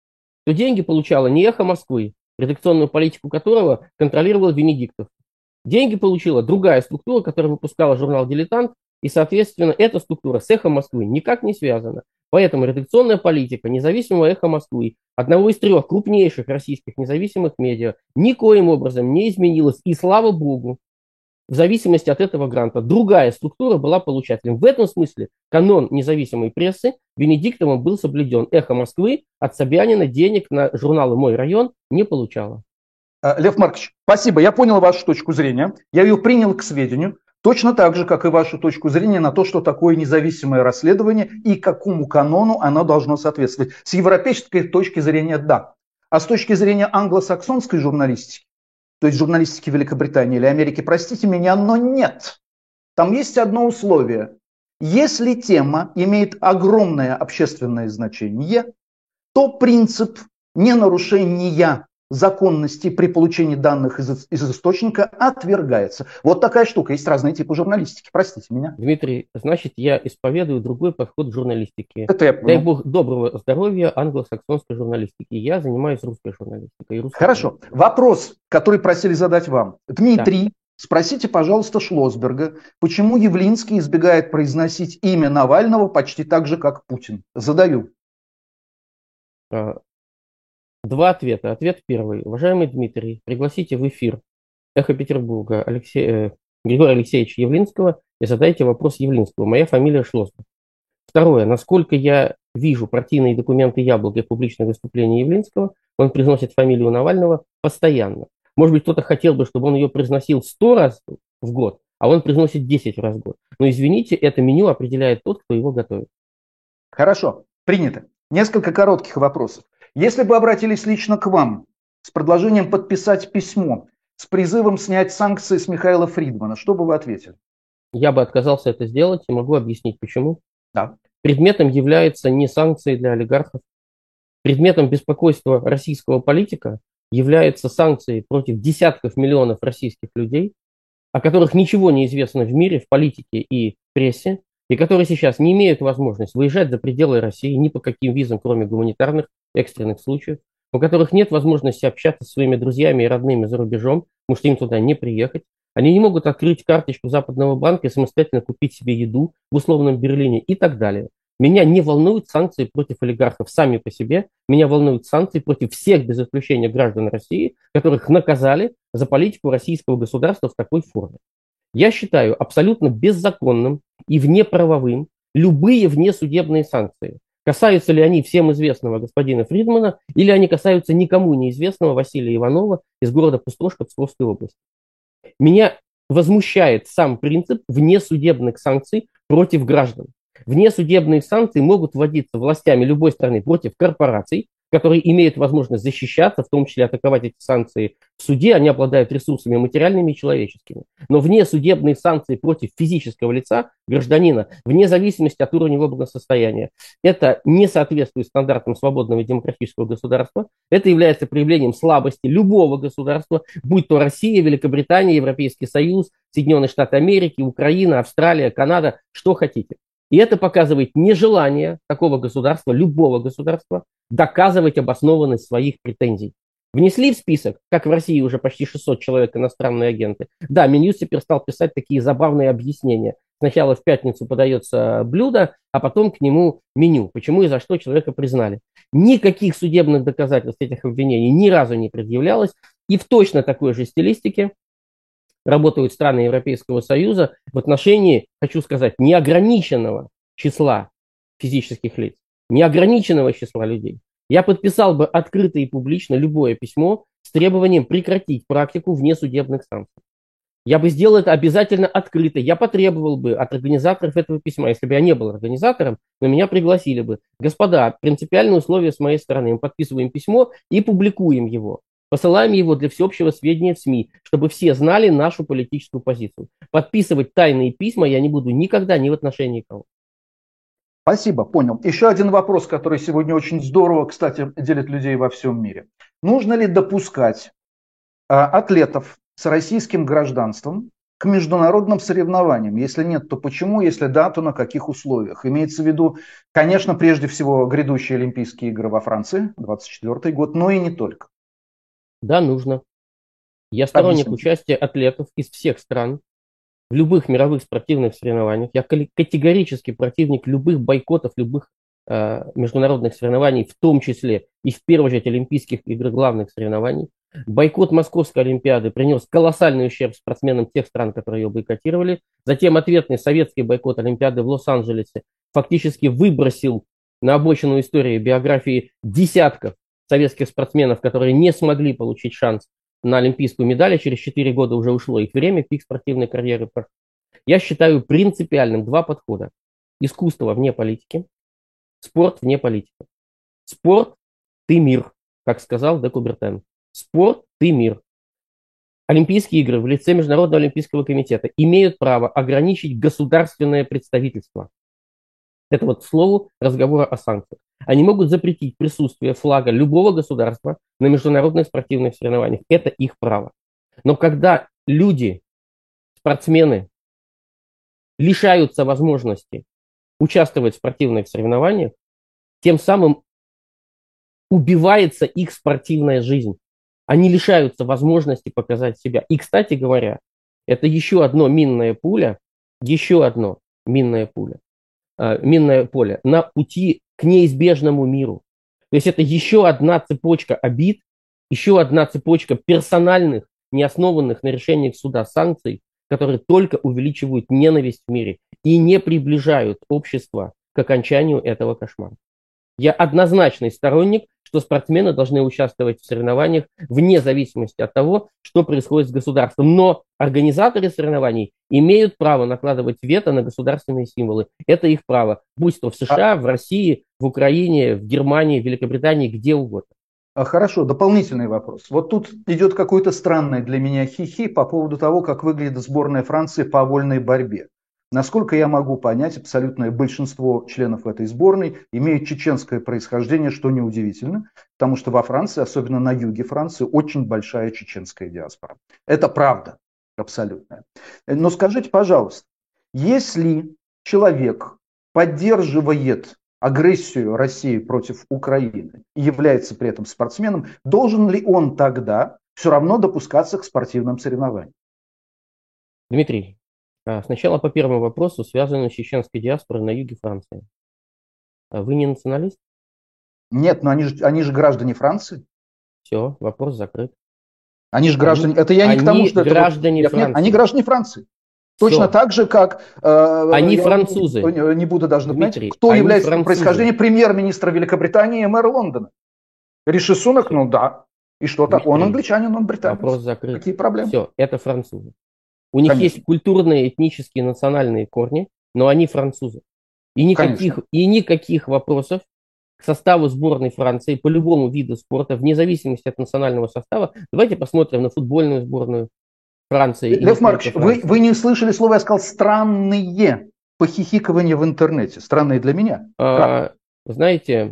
то деньги получала не «Эхо Москвы», редакционную политику которого контролировал Венедиктов. Деньги получила другая структура, которая выпускала журнал «Дилетант», и, соответственно, эта структура с «Эхо Москвы» никак не связана. Поэтому редакционная политика независимого «Эхо Москвы», одного из трех крупнейших российских независимых медиа, никоим образом не изменилась. И слава богу, в зависимости от этого гранта другая структура была получателем. В этом смысле канон независимой прессы Венедиктовым был соблюден. «Эхо Москвы» от Собянина денег на журналы «Мой район» не получала. Лев Маркович, спасибо. Я понял вашу точку зрения. Я ее принял к сведению. Точно так же, как и вашу точку зрения на то, что такое независимое расследование и какому канону оно должно соответствовать. С европейской точки зрения – да. А с точки зрения англосаксонской журналистики, то есть журналистики Великобритании или Америки, простите меня, но нет. Там есть одно условие. Если тема имеет огромное общественное значение, то принцип ненарушения законности при получении данных из, из источника отвергается. Вот такая штука. Есть разные типы журналистики. Простите меня. Дмитрий, значит, я исповедую другой подход к журналистике. Это я Дай бог доброго здоровья англосаксонской журналистики. Я занимаюсь русской журналистикой. Русской Хорошо. журналистикой. Вопрос, который просили задать вам. Дмитрий, да. Спросите, пожалуйста, Шлосберга, почему Явлинский избегает произносить имя Навального почти так же, как Путин? Задаю. Два ответа. Ответ первый. Уважаемый Дмитрий, пригласите в эфир «Эхо Петербурга» Алексея, э, Григория Алексеевича Явлинского и задайте вопрос Явлинскому. Моя фамилия Шлосберг. Второе. Насколько я вижу партийные документы «Яблоко» и публичные выступления Явлинского, он произносит фамилию Навального постоянно. Может быть, кто-то хотел бы, чтобы он ее произносил сто раз в год, а он произносит десять раз в год. Но извините, это меню определяет тот, кто его готовит. Хорошо. Принято. Несколько коротких вопросов. Если бы обратились лично к вам с предложением подписать письмо с призывом снять санкции с Михаила Фридмана, что бы вы ответили? Я бы отказался это сделать и могу объяснить, почему. Да. Предметом являются не санкции для олигархов. Предметом беспокойства российского политика являются санкции против десятков миллионов российских людей, о которых ничего не известно в мире, в политике и прессе, и которые сейчас не имеют возможности выезжать за пределы России ни по каким визам, кроме гуманитарных, экстренных случаев, у которых нет возможности общаться со своими друзьями и родными за рубежом, потому что им туда не приехать. Они не могут открыть карточку Западного банка и самостоятельно купить себе еду в условном Берлине и так далее. Меня не волнуют санкции против олигархов сами по себе, меня волнуют санкции против всех, без исключения граждан России, которых наказали за политику российского государства в такой форме. Я считаю абсолютно беззаконным и внеправовым любые внесудебные санкции. Касаются ли они всем известного господина Фридмана, или они касаются никому неизвестного Василия Иванова из города Пустошка Псковской области. Меня возмущает сам принцип внесудебных санкций против граждан. Внесудебные санкции могут вводиться властями любой страны против корпораций, которые имеют возможность защищаться, в том числе атаковать эти санкции в суде, они обладают ресурсами материальными и человеческими. Но внесудебные санкции против физического лица, гражданина, вне зависимости от уровня его благосостояния, это не соответствует стандартам свободного и демократического государства, это является проявлением слабости любого государства, будь то Россия, Великобритания, Европейский Союз, Соединенные Штаты Америки, Украина, Австралия, Канада, что хотите. И это показывает нежелание такого государства, любого государства, доказывать обоснованность своих претензий. Внесли в список, как в России уже почти шестьсот человек иностранные агенты. Да, Минюст теперь стал писать такие забавные объяснения. Сначала в пятницу подается блюдо, а потом к нему меню. Почему и за что человека признали. Никаких судебных доказательств этих обвинений ни разу не предъявлялось. И в точно такой же стилистике работают страны Европейского Союза в отношении, хочу сказать, неограниченного числа физических лиц, неограниченного числа людей. Я подписал бы открыто и публично любое письмо с требованием прекратить практику внесудебных санкций. Я бы сделал это обязательно открыто. Я потребовал бы от организаторов этого письма, если бы я не был организатором, но меня пригласили бы. Господа, принципиальные условия с моей стороны. Мы подписываем письмо и публикуем его. Посылаем его для всеобщего сведения в СМИ, чтобы все знали нашу политическую позицию. Подписывать тайные письма я не буду никогда, ни в отношении кого. Спасибо, понял. Еще один вопрос, который сегодня очень здорово, кстати, делит людей во всем мире. Нужно ли допускать а, атлетов с российским гражданством к международным соревнованиям? Если нет, то почему? Если да, то на каких условиях? Имеется в виду, конечно, прежде всего грядущие Олимпийские игры во Франции, двадцать четвёртый год, но и не только. Да, нужно. Я сторонник Объясните. Участия атлетов из всех стран в любых мировых спортивных соревнованиях. Я категорически противник любых бойкотов, любых э, международных соревнований, в том числе и в первую очередь Олимпийских игр, главных соревнований. Бойкот Московской Олимпиады принес колоссальный ущерб спортсменам тех стран, которые ее бойкотировали. Затем ответный советский бойкот Олимпиады в Лос-Анджелесе фактически выбросил на обочину истории биографии десятков советских спортсменов, которые не смогли получить шанс на олимпийскую медаль, а через четыре года уже ушло их время, пик спортивной карьеры. Я считаю принципиальным два подхода. Искусство вне политики, спорт вне политики. Спорт – ты мир, как сказал де Кубертен. Спорт – ты мир. Олимпийские игры в лице Международного олимпийского комитета имеют право ограничить государственное представительство. Это вот к слову разговора о санкциях. Они могут запретить присутствие флага любого государства на международных спортивных соревнованиях. Это их право. Но когда люди, спортсмены, лишаются возможности участвовать в спортивных соревнованиях, тем самым убивается их спортивная жизнь. Они лишаются возможности показать себя. И, кстати говоря, это еще одно минное пуля, еще одно минное пуля, э, минное поле на пути к неизбежному миру. То есть это еще одна цепочка обид, еще одна цепочка персональных, не основанных на решениях суда санкций, которые только увеличивают ненависть в мире и не приближают общество к окончанию этого кошмара. Я однозначный сторонник, что спортсмены должны участвовать в соревнованиях вне зависимости от того, что происходит с государством. Но организаторы соревнований имеют право накладывать вето на государственные символы. Это их право. Будь то в США, в России, в Украине, в Германии, в Великобритании, где угодно. Хорошо, дополнительный вопрос. Вот тут идет какой-то странный для меня хихи по поводу того, как выглядит сборная Франции по вольной борьбе. Насколько я могу понять, абсолютное большинство членов этой сборной имеют чеченское происхождение, что неудивительно, потому что во Франции, особенно на юге Франции, очень большая чеченская диаспора. Это правда, абсолютная. Но скажите, пожалуйста, если человек поддерживает агрессию России против Украины и является при этом спортсменом, должен ли он тогда все равно допускаться к спортивным соревнованиям? Дмитрий, сначала по первому вопросу, связанному с чеченской диаспорой на юге Франции. Вы не националист? Нет, но они же, они же граждане Франции. Все, вопрос закрыт. Они же граждане... Они, это я не они к тому, что... граждане это, Франции. Нет, они граждане Франции. Точно Все. так же, как... Э, они французы. Не, не буду даже Дмитрий, напоминать, кто является французы. происхождением премьер-министра Великобритании и мэра Лондона. Риши Сунак, Все. ну да. И что-то. Дмитрий, он англичанин, он британец. Вопрос закрыт. Какие проблемы? Все, это французы. У них Конечно. Есть культурные, этнические, национальные корни, но они французы. И никаких, и никаких вопросов к составу сборной Франции по любому виду спорта, вне зависимости от национального состава. Давайте посмотрим на футбольную сборную Франции. Лев Маркович, вы, вы не слышали слово, я сказал, странные похихикывания в интернете. Странные для меня. А, знаете,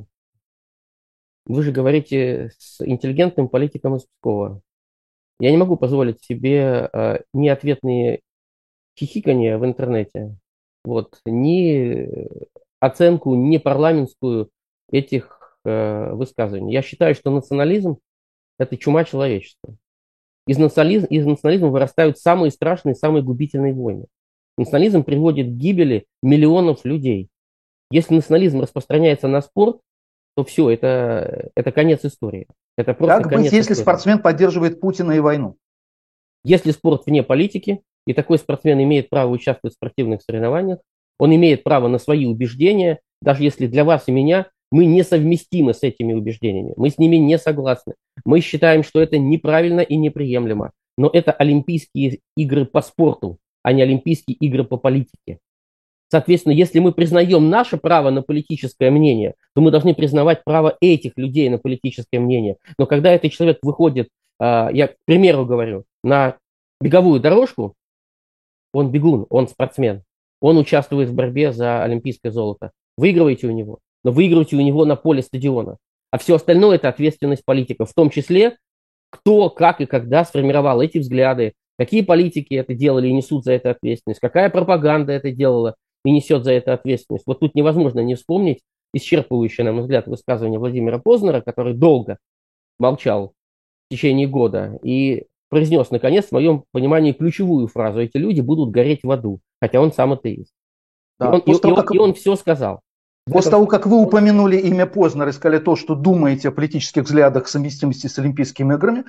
вы же говорите с интеллигентным политиком из Пскова. Я не могу позволить себе а, ни ответные хихикания в интернете, вот, ни оценку, ни парламентскую этих э, высказываний. Я считаю, что национализм – это чума человечества. Из национализма, из национализма вырастают самые страшные, самые губительные войны. Национализм приводит к гибели миллионов людей. Если национализм распространяется на спорт, то все, это, это конец истории. Это просто как конец быть, если истории. Спортсмен поддерживает Путина и войну? Если спорт вне политики, и такой спортсмен имеет право участвовать в спортивных соревнованиях, он имеет право на свои убеждения, даже если для вас и меня мы несовместимы с этими убеждениями, мы с ними не согласны. Мы считаем, что это неправильно и неприемлемо. Но это Олимпийские игры по спорту, а не Олимпийские игры по политике. Соответственно, если мы признаем наше право на политическое мнение, то мы должны признавать право этих людей на политическое мнение. Но когда этот человек выходит, я к примеру говорю, на беговую дорожку, он бегун, он спортсмен, он участвует в борьбе за олимпийское золото. Выигрываете у него, но выигрываете у него на поле стадиона. А все остальное – это ответственность политиков, в том числе, кто, как и когда сформировал эти взгляды, Какие политики это делали и несут за это ответственность? Какая пропаганда это делала и несет за это ответственность? Вот тут невозможно не вспомнить исчерпывающее, на мой взгляд, высказывание Владимира Познера, который долго молчал в течение года и произнес, наконец, в моем понимании, ключевую фразу: эти люди будут гореть в аду, хотя он сам атеист. Да, и, он, и, того, и, как... и он все сказал. После того, как вы упомянули имя Познера и сказали то, что думаете о политических взглядах совместимости с Олимпийскими играми,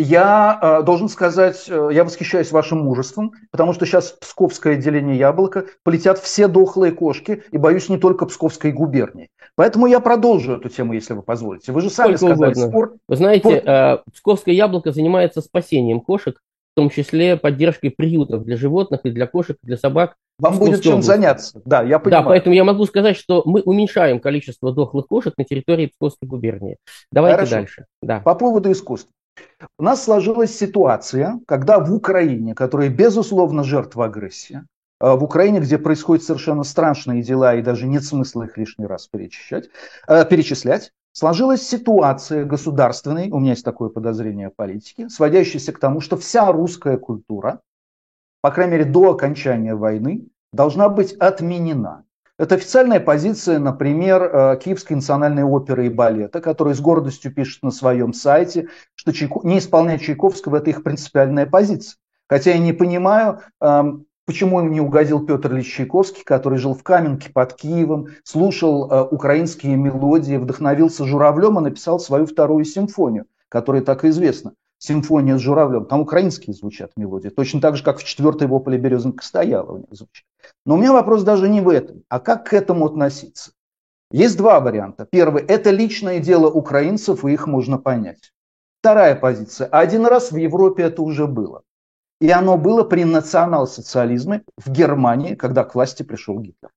я э, должен сказать, э, я восхищаюсь вашим мужеством, потому что сейчас в Псковское отделение «Яблоко» полетят все дохлые кошки, и, боюсь, не только Псковской губернии. Поэтому я продолжу эту тему, если вы позволите. Вы же сами Сколько сказали, угодно. спорт... Вы знаете, спорт... э, Псковское «Яблоко» занимается спасением кошек, в том числе поддержкой приютов для животных и для кошек, и для собак. Вам будет чем области. заняться, да, я понимаю. Да, поэтому я могу сказать, что мы уменьшаем количество дохлых кошек на территории Псковской губернии. Давайте Хорошо. дальше. Да. По поводу искусства. У нас сложилась ситуация, когда в Украине, которая безусловно жертва агрессии, в Украине, где происходят совершенно страшные дела и даже нет смысла их лишний раз перечислять, перечислять, сложилась ситуация государственной, у меня есть такое подозрение политики, сводящаяся к тому, что вся русская культура, по крайней мере до окончания войны, должна быть отменена. Это официальная позиция, например, Киевской национальной оперы и балета, которая с гордостью пишет на своем сайте, что Чайко... не исполнять Чайковского – это их принципиальная позиция. Хотя я не понимаю, почему им не угодил Петр Ильич Чайковский, который жил в Каменке под Киевом, слушал украинские мелодии, вдохновился Журавлем и написал свою вторую симфонию, которая так и известна. Симфония с Журавлем. Там украинские звучат мелодии. Точно так же, как в четвертой вопле Березонка стояла у них звучит. Но у меня вопрос даже не в этом, а как к этому относиться. Есть два варианта. Первый – это личное дело украинцев, и их можно понять. Вторая позиция. Один раз в Европе это уже было. И оно было при национал-социализме в Германии, когда к власти пришел Гитлер.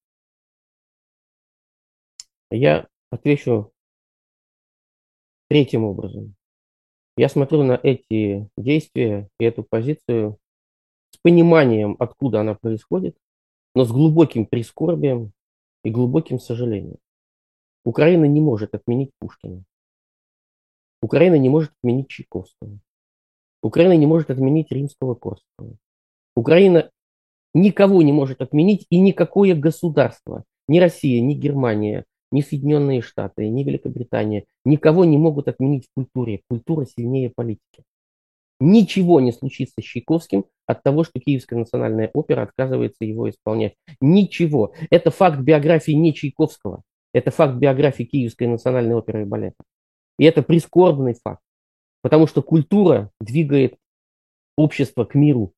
Я отвечу третьим образом. Я смотрю на эти действия и эту позицию с пониманием, откуда она происходит, но с глубоким прискорбием и глубоким сожалением. Украина не может отменить Пушкина. Украина не может отменить Чайковского. Украина не может отменить Римского-Корсакова. Украина никого не может отменить, и никакое государство, ни Россия, ни Германия, ни Соединенные Штаты, ни Великобритания, никого не могут отменить в культуре. Культура сильнее политики. Ничего не случится с Чайковским от того, что Киевская национальная опера отказывается его исполнять. Ничего. Это факт биографии не Чайковского. Это факт биографии Киевской национальной оперы и балета. И это прискорбный факт. Потому что культура двигает общество к миру.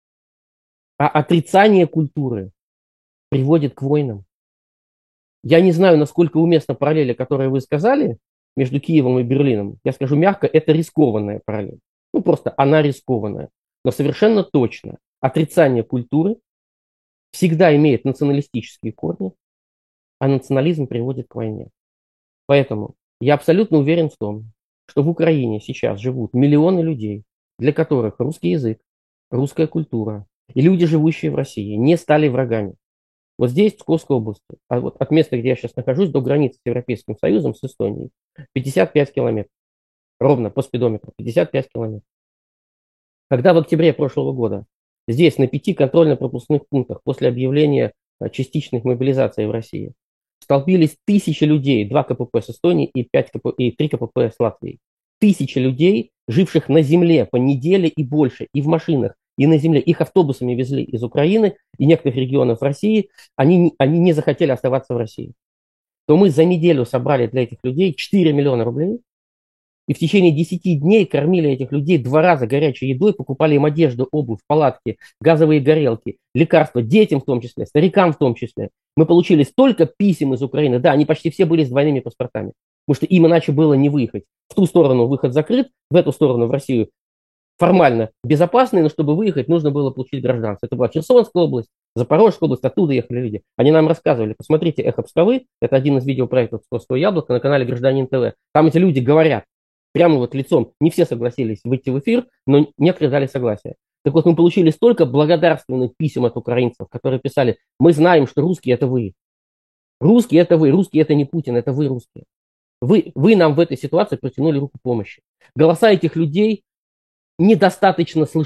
А отрицание культуры приводит к войнам. Я не знаю, насколько уместна параллель, которую вы сказали, между Киевом и Берлином. Я скажу мягко, это рискованная параллель. Ну, просто она рискованная. Но совершенно точно отрицание культуры всегда имеет националистические корни, а национализм приводит к войне. Поэтому я абсолютно уверен в том, что в Украине сейчас живут миллионы людей, для которых русский язык, русская культура и люди, живущие в России, не стали врагами. Вот здесь, в Псковской области, а вот от места, где я сейчас нахожусь, до границы с Европейским Союзом, с Эстонией, пятьдесят пять километров. Ровно по спидометру, пятьдесят пять километров. Когда в октябре прошлого года здесь на пяти контрольно-пропускных пунктах после объявления частичных мобилизаций в России столпились тысячи людей, два КПП с Эстонией и, пять КП, и три КПП с Латвией. Тысячи людей, живших на земле по неделе и больше, и в машинах, и на земле. Их автобусами везли из Украины и некоторых регионов России. Они, они не захотели оставаться в России. То мы за неделю собрали для этих людей четыре миллиона рублей. И в течение десяти дней кормили этих людей два раза горячей едой, покупали им одежду, обувь, палатки, газовые горелки, лекарства, детям в том числе, старикам в том числе. Мы получили столько писем из Украины. Да, они почти все были с двойными паспортами. Потому что им иначе было не выехать. В ту сторону выход закрыт, в эту сторону, в Россию, формально безопасный, но чтобы выехать, нужно было получить гражданство. Это была Херсонская область, Запорожская область, оттуда ехали люди. Они нам рассказывали, посмотрите «Эхо Псковы», это один из видеопроектов «Псковского яблока» на канале «Гражданин ТВ». Там эти люди говорят, прямо вот лицом, не все согласились выйти в эфир, но некоторые дали согласие. Так вот, мы получили столько благодарственных писем от украинцев, которые писали, мы знаем, что русские это вы. Русские это вы, русские это не Путин, это вы русские. Вы, вы нам в этой ситуации протянули руку помощи. Голоса этих людей недостаточно слышны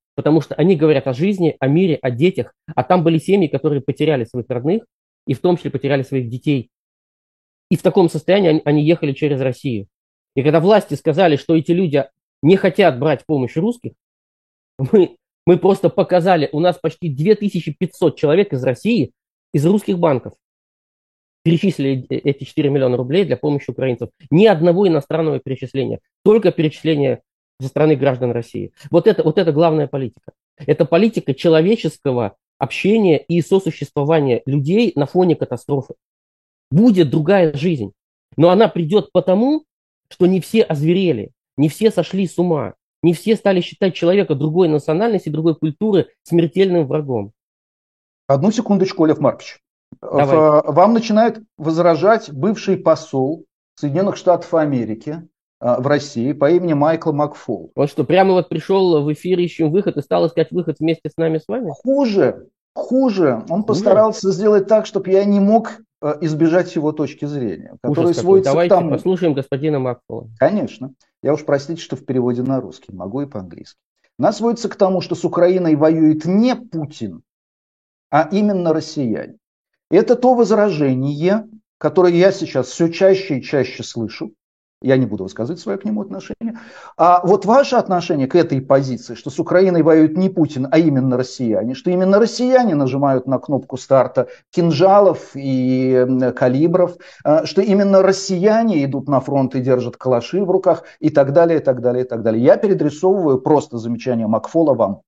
потому что они говорят о жизни, о мире, о детях, а там были семьи, которые потеряли своих родных, и в том числе потеряли своих детей. И в таком состоянии они, они ехали через Россию. И когда власти сказали, что эти люди не хотят брать помощь русских, мы, мы просто показали, у нас почти две тысячи пятьсот человек из России, из русских банков, перечислили эти четыре миллиона рублей для помощи украинцам. Ни одного иностранного перечисления, только перечисление со стороны граждан России. Вот это, вот это главная политика. Это политика человеческого общения и сосуществования людей на фоне катастрофы. Будет другая жизнь, но она придет потому, что не все озверели, не все сошли с ума, не все стали считать человека другой национальности, другой культуры смертельным врагом. Одну секундочку, Лев Маркович. Давай. Вам начинает возражать бывший посол Соединенных Штатов Америки в России по имени Майкл Макфол. Он что, прямо вот пришел в эфир «Ищем выход» и стал искать выход вместе с нами, с вами? Хуже, хуже. Он Хуже? постарался сделать так, чтобы я не мог избежать его точки зрения, которая сводится Давайте к тому... послушаем господина Макфола. Конечно. Я уж, простите, что в переводе на русский, могу и по-английски. Она сводится к тому, что с Украиной воюет не Путин, а именно россияне. Это то возражение, которое я сейчас все чаще и чаще слышу. Я не буду высказывать свое к нему отношение. А вот ваше отношение к этой позиции, что с Украиной воюет не Путин, а именно россияне, что именно россияне нажимают на кнопку старта кинжалов и калибров, что именно россияне идут на фронт и держат калаши в руках и так далее, и так далее, и так далее. Я переадресовываю просто замечание Макфола вам.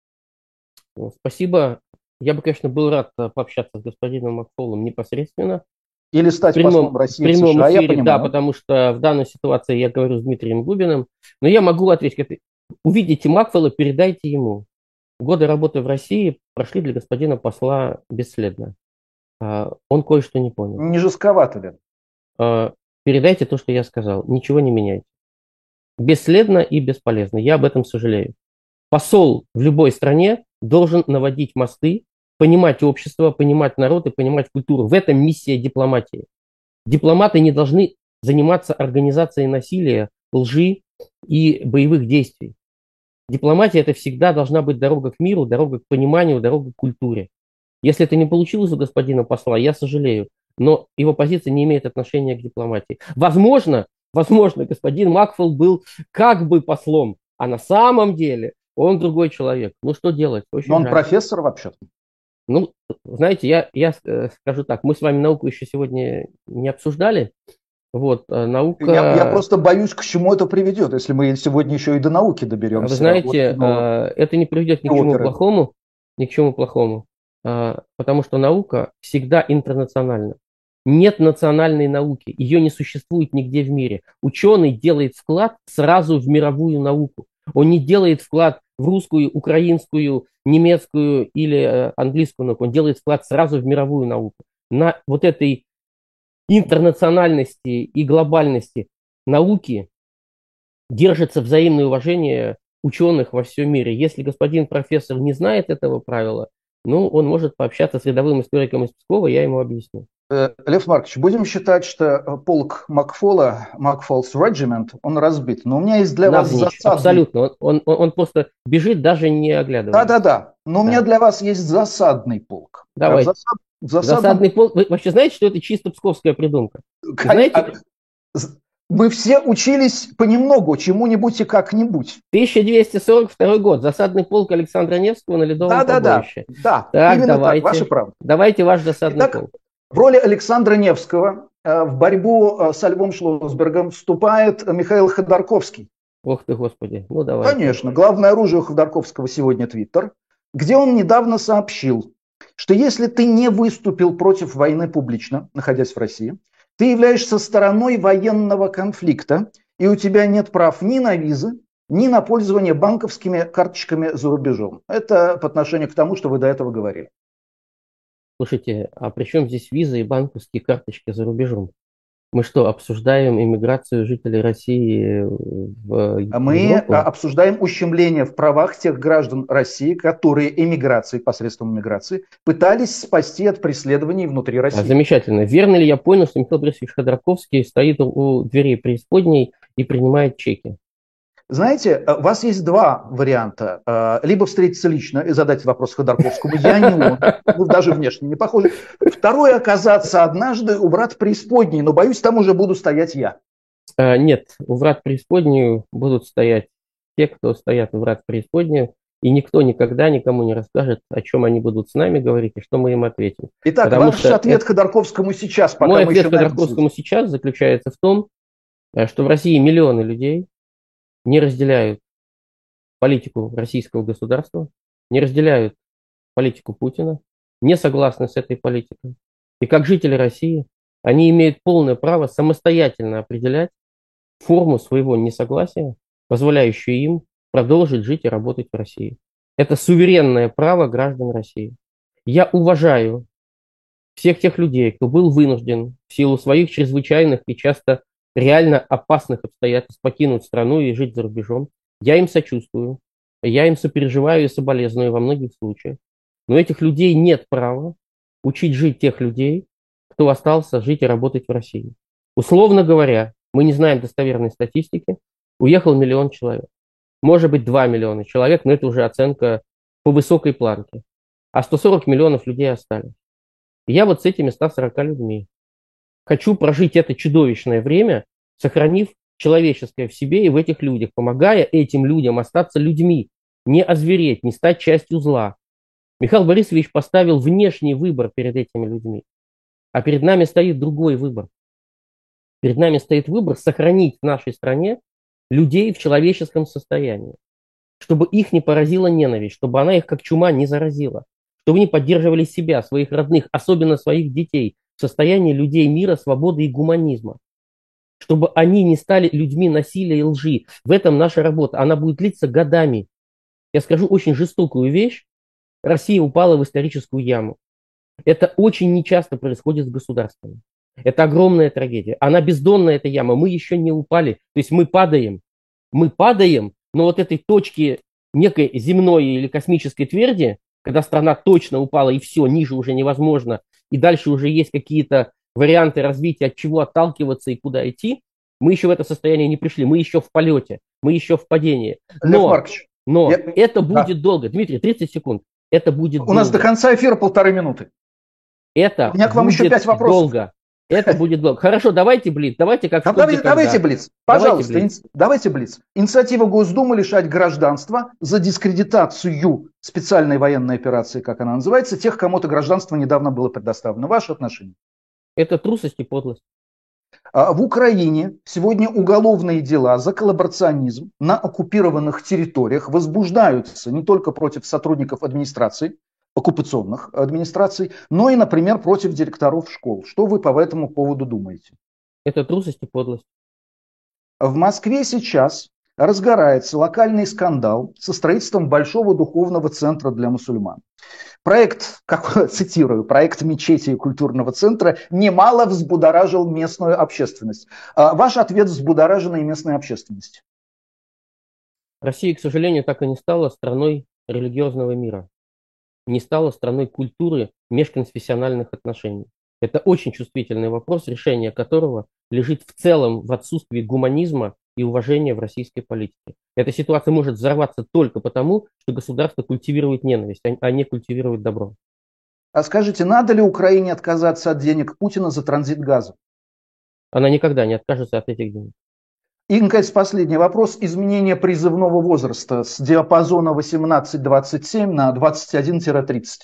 Спасибо. Я бы, конечно, был рад пообщаться с господином Макфолом непосредственно. Или стать прямом, послом России в прямом США, эфире, я понимаю. Да, потому что в данной ситуации я говорю с Дмитрием Губиным, но я могу ответить. Увидите Макфола, передайте ему. Годы работы в России прошли для господина посла бесследно. Он кое-что не понял. Не жестковато ли? Передайте то, что я сказал. Ничего не меняйте. Бесследно и бесполезно. Я об этом сожалею. Посол в любой стране должен наводить мосты, понимать общество, понимать народ и понимать культуру. В этом миссия дипломатии. Дипломаты не должны заниматься организацией насилия, лжи и боевых действий. Дипломатия – это всегда должна быть дорога к миру, дорога к пониманию, дорога к культуре. Если это не получилось у господина посла, я сожалею, но его позиция не имеет отношения к дипломатии. Возможно, возможно, господин Макфол был как бы послом, а на самом деле он другой человек. Ну что делать? Очень но он жаль. профессор вообще-то. Ну, знаете, я, я скажу так, мы с вами науку еще сегодня не обсуждали. Вот, наука... Я, я просто боюсь, к чему это приведет, если мы сегодня еще и до науки доберемся. Вы знаете, вот, это не приведет ни к чему плохому, ни к чему плохому, потому что наука всегда интернациональна. Нет национальной науки, ее не существует нигде в мире. Ученый делает вклад сразу в мировую науку. Он не делает вклад в русскую, украинскую, немецкую или английскую науку. Он делает вклад сразу в мировую науку. На вот этой интернациональности и глобальности науки держится взаимное уважение ученых во всем мире. Если господин профессор не знает этого правила, ну, он может пообщаться с рядовым историком из Пскова, я ему объясню. Лев Маркович, будем считать, что полк Макфола, Макфол's Regiment, он разбит. Но у меня есть для Навзничь, вас засадный... Абсолютно. Он, он, он просто бежит, даже не оглядываясь. Да-да-да. Но да. У меня для вас есть засадный полк. Давайте. Засад... Засадном... Засадный полк. Вы вообще знаете, что это чисто псковская придумка? Знаете... Мы все учились понемногу, чему-нибудь и как-нибудь. тысяча двести сорок второй год. Засадный полк Александра Невского на Ледовом да, побоище. Да, да. Так, именно давайте, так, ваша правда. Давайте ваш засадный Итак, полк. В роли Александра Невского э, в борьбу э, со Львом Шлоссбергом вступает Михаил Ходорковский. Ох ты, Господи, ну давай. Конечно, главное оружие у Ходорковского сегодня Твиттер, где он недавно сообщил, что если ты не выступил против войны публично, находясь в России, ты являешься стороной военного конфликта, и у тебя нет прав ни на визы, ни на пользование банковскими карточками за рубежом. Это по отношению к тому, что вы до этого говорили. Слушайте, а при чем здесь визы и банковские карточки за рубежом? Мы что, обсуждаем иммиграцию жителей России в Европу? Мы обсуждаем ущемление в правах тех граждан России, которые эмиграцией, посредством эмиграции, пытались спасти от преследований внутри России. А, замечательно. Верно ли я понял, что Михаил Борисович Ходорковский стоит у дверей преисподней и принимает чеки? Знаете, у вас есть два варианта. Либо встретиться лично и задать вопрос Ходорковскому. Я не он. Ну, даже внешне не похоже. Второе, оказаться однажды у врат преисподней. Но, боюсь, там уже буду стоять я. Нет, у врат преисподней будут стоять те, кто стоят у врат преисподней. И никто никогда никому не расскажет, о чем они будут с нами говорить и что мы им ответим. Итак, Потому ваш ответ это... Ходорковскому сейчас, пока Мой мы ответ еще Ходорковскому сейчас заключается в том, что в России миллионы людей не разделяют политику российского государства, не разделяют политику Путина, не согласны с этой политикой. И как жители России, они имеют полное право самостоятельно определять форму своего несогласия, позволяющую им продолжить жить и работать в России. Это суверенное право граждан России. Я уважаю всех тех людей, кто был вынужден в силу своих чрезвычайных и часто реально опасных обстоятельств покинуть страну и жить за рубежом. Я им сочувствую, я им сопереживаю и соболезную во многих случаях. Но этих людей нет права учить жить тех людей, кто остался жить и работать в России. Условно говоря, мы не знаем достоверной статистики, уехал миллион человек. Может быть, два миллиона человек, но это уже оценка по высокой планке. А сто сорок миллионов людей остались. И я вот с этими ста сорока людьми хочу прожить это чудовищное время, сохранив человеческое в себе и в этих людях, помогая этим людям остаться людьми, не озвереть, не стать частью зла. Михаил Борисович поставил внешний выбор перед этими людьми, а перед нами стоит другой выбор. Перед нами стоит выбор сохранить в нашей стране людей в человеческом состоянии, чтобы их не поразила ненависть, чтобы она их как чума не заразила, чтобы они поддерживали себя, своих родных, особенно своих детей, в состоянии людей мира, свободы и гуманизма, чтобы они не стали людьми насилия и лжи. В этом наша работа, она будет длиться годами. Я скажу очень жестокую вещь. Россия упала в историческую яму. Это очень нечасто происходит с государствами. Это огромная трагедия. Она бездонная, эта яма. Мы еще не упали. То есть мы падаем. Мы падаем, но вот этой точки некой земной или космической тверди, когда страна точно упала и все, ниже уже невозможно, и дальше уже есть какие-то варианты развития, от чего отталкиваться и куда идти, мы еще в это состояние не пришли. Мы еще в полете, мы еще в падении. Но, но я... это будет да. долго. Дмитрий, тридцать секунд. Это будет У долго. нас до конца эфира полторы минуты. Это У меня к вам еще пять вопросов. Долго. Это будет долго. Хорошо, давайте блиц. Давайте как а давайте, давайте блиц. Пожалуйста, давайте блиц. Ин, давайте блиц. Инициатива Госдумы лишать гражданства за дискредитацию специальной военной операции, как она называется, тех, кому это гражданство недавно было предоставлено. Ваши отношения? Это трусость и подлость. В Украине сегодня уголовные дела за коллаборационизм на оккупированных территориях возбуждаются не только против сотрудников администрации, оккупационных администраций, но и, например, против директоров школ. Что вы по этому поводу думаете? Это трусость и подлость. В Москве сейчас разгорается локальный скандал со строительством большого духовного центра для мусульман. Проект, как цитирую, проект мечети и культурного центра немало взбудоражил местную общественность. Ваш ответ: взбудораженной местной общественности? Россия, к сожалению, так и не стала страной религиозного мира. Не стала страной культуры межконфессиональных отношений. Это очень чувствительный вопрос, решение которого лежит в целом в отсутствии гуманизма и уважения в российской политике. Эта ситуация может взорваться только потому, что государство культивирует ненависть, а не культивирует добро. А скажите, надо ли Украине отказаться от денег Путина за транзит газа? Она никогда не откажется от этих денег. И, наконец, последний вопрос. Изменение призывного возраста с диапазона восемнадцать двадцать семь на двадцать один тридцать.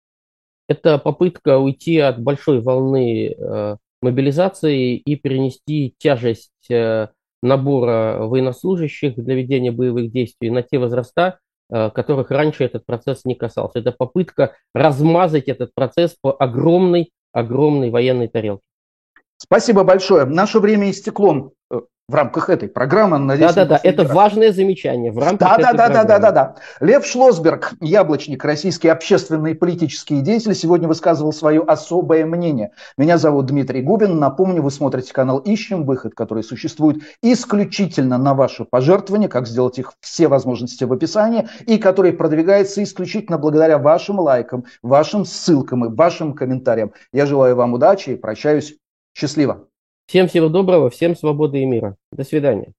Это попытка уйти от большой волны э, мобилизации и перенести тяжесть э, набора военнослужащих для ведения боевых действий на те возраста, э, которых раньше этот процесс не касался. Это попытка размазать этот процесс по огромной, огромной военной тарелке. Спасибо большое. Наше время истекло в рамках этой программы. Надеюсь, Да-да-да, это раз. Важное замечание. В рамках да, этой да, программы. да, да, да, да. Лев Шлосберг, яблочник, российский общественный и политический деятель, сегодня высказывал свое особое мнение. Меня зовут Дмитрий Губин. Напомню, вы смотрите канал «Ищем выход», который существует исключительно на ваше пожертвование, как сделать их все возможности в описании, и который продвигается исключительно благодаря вашим лайкам, вашим ссылкам и вашим комментариям. Я желаю вам удачи и прощаюсь. Счастливо. Всем всего доброго, всем свободы и мира. До свидания.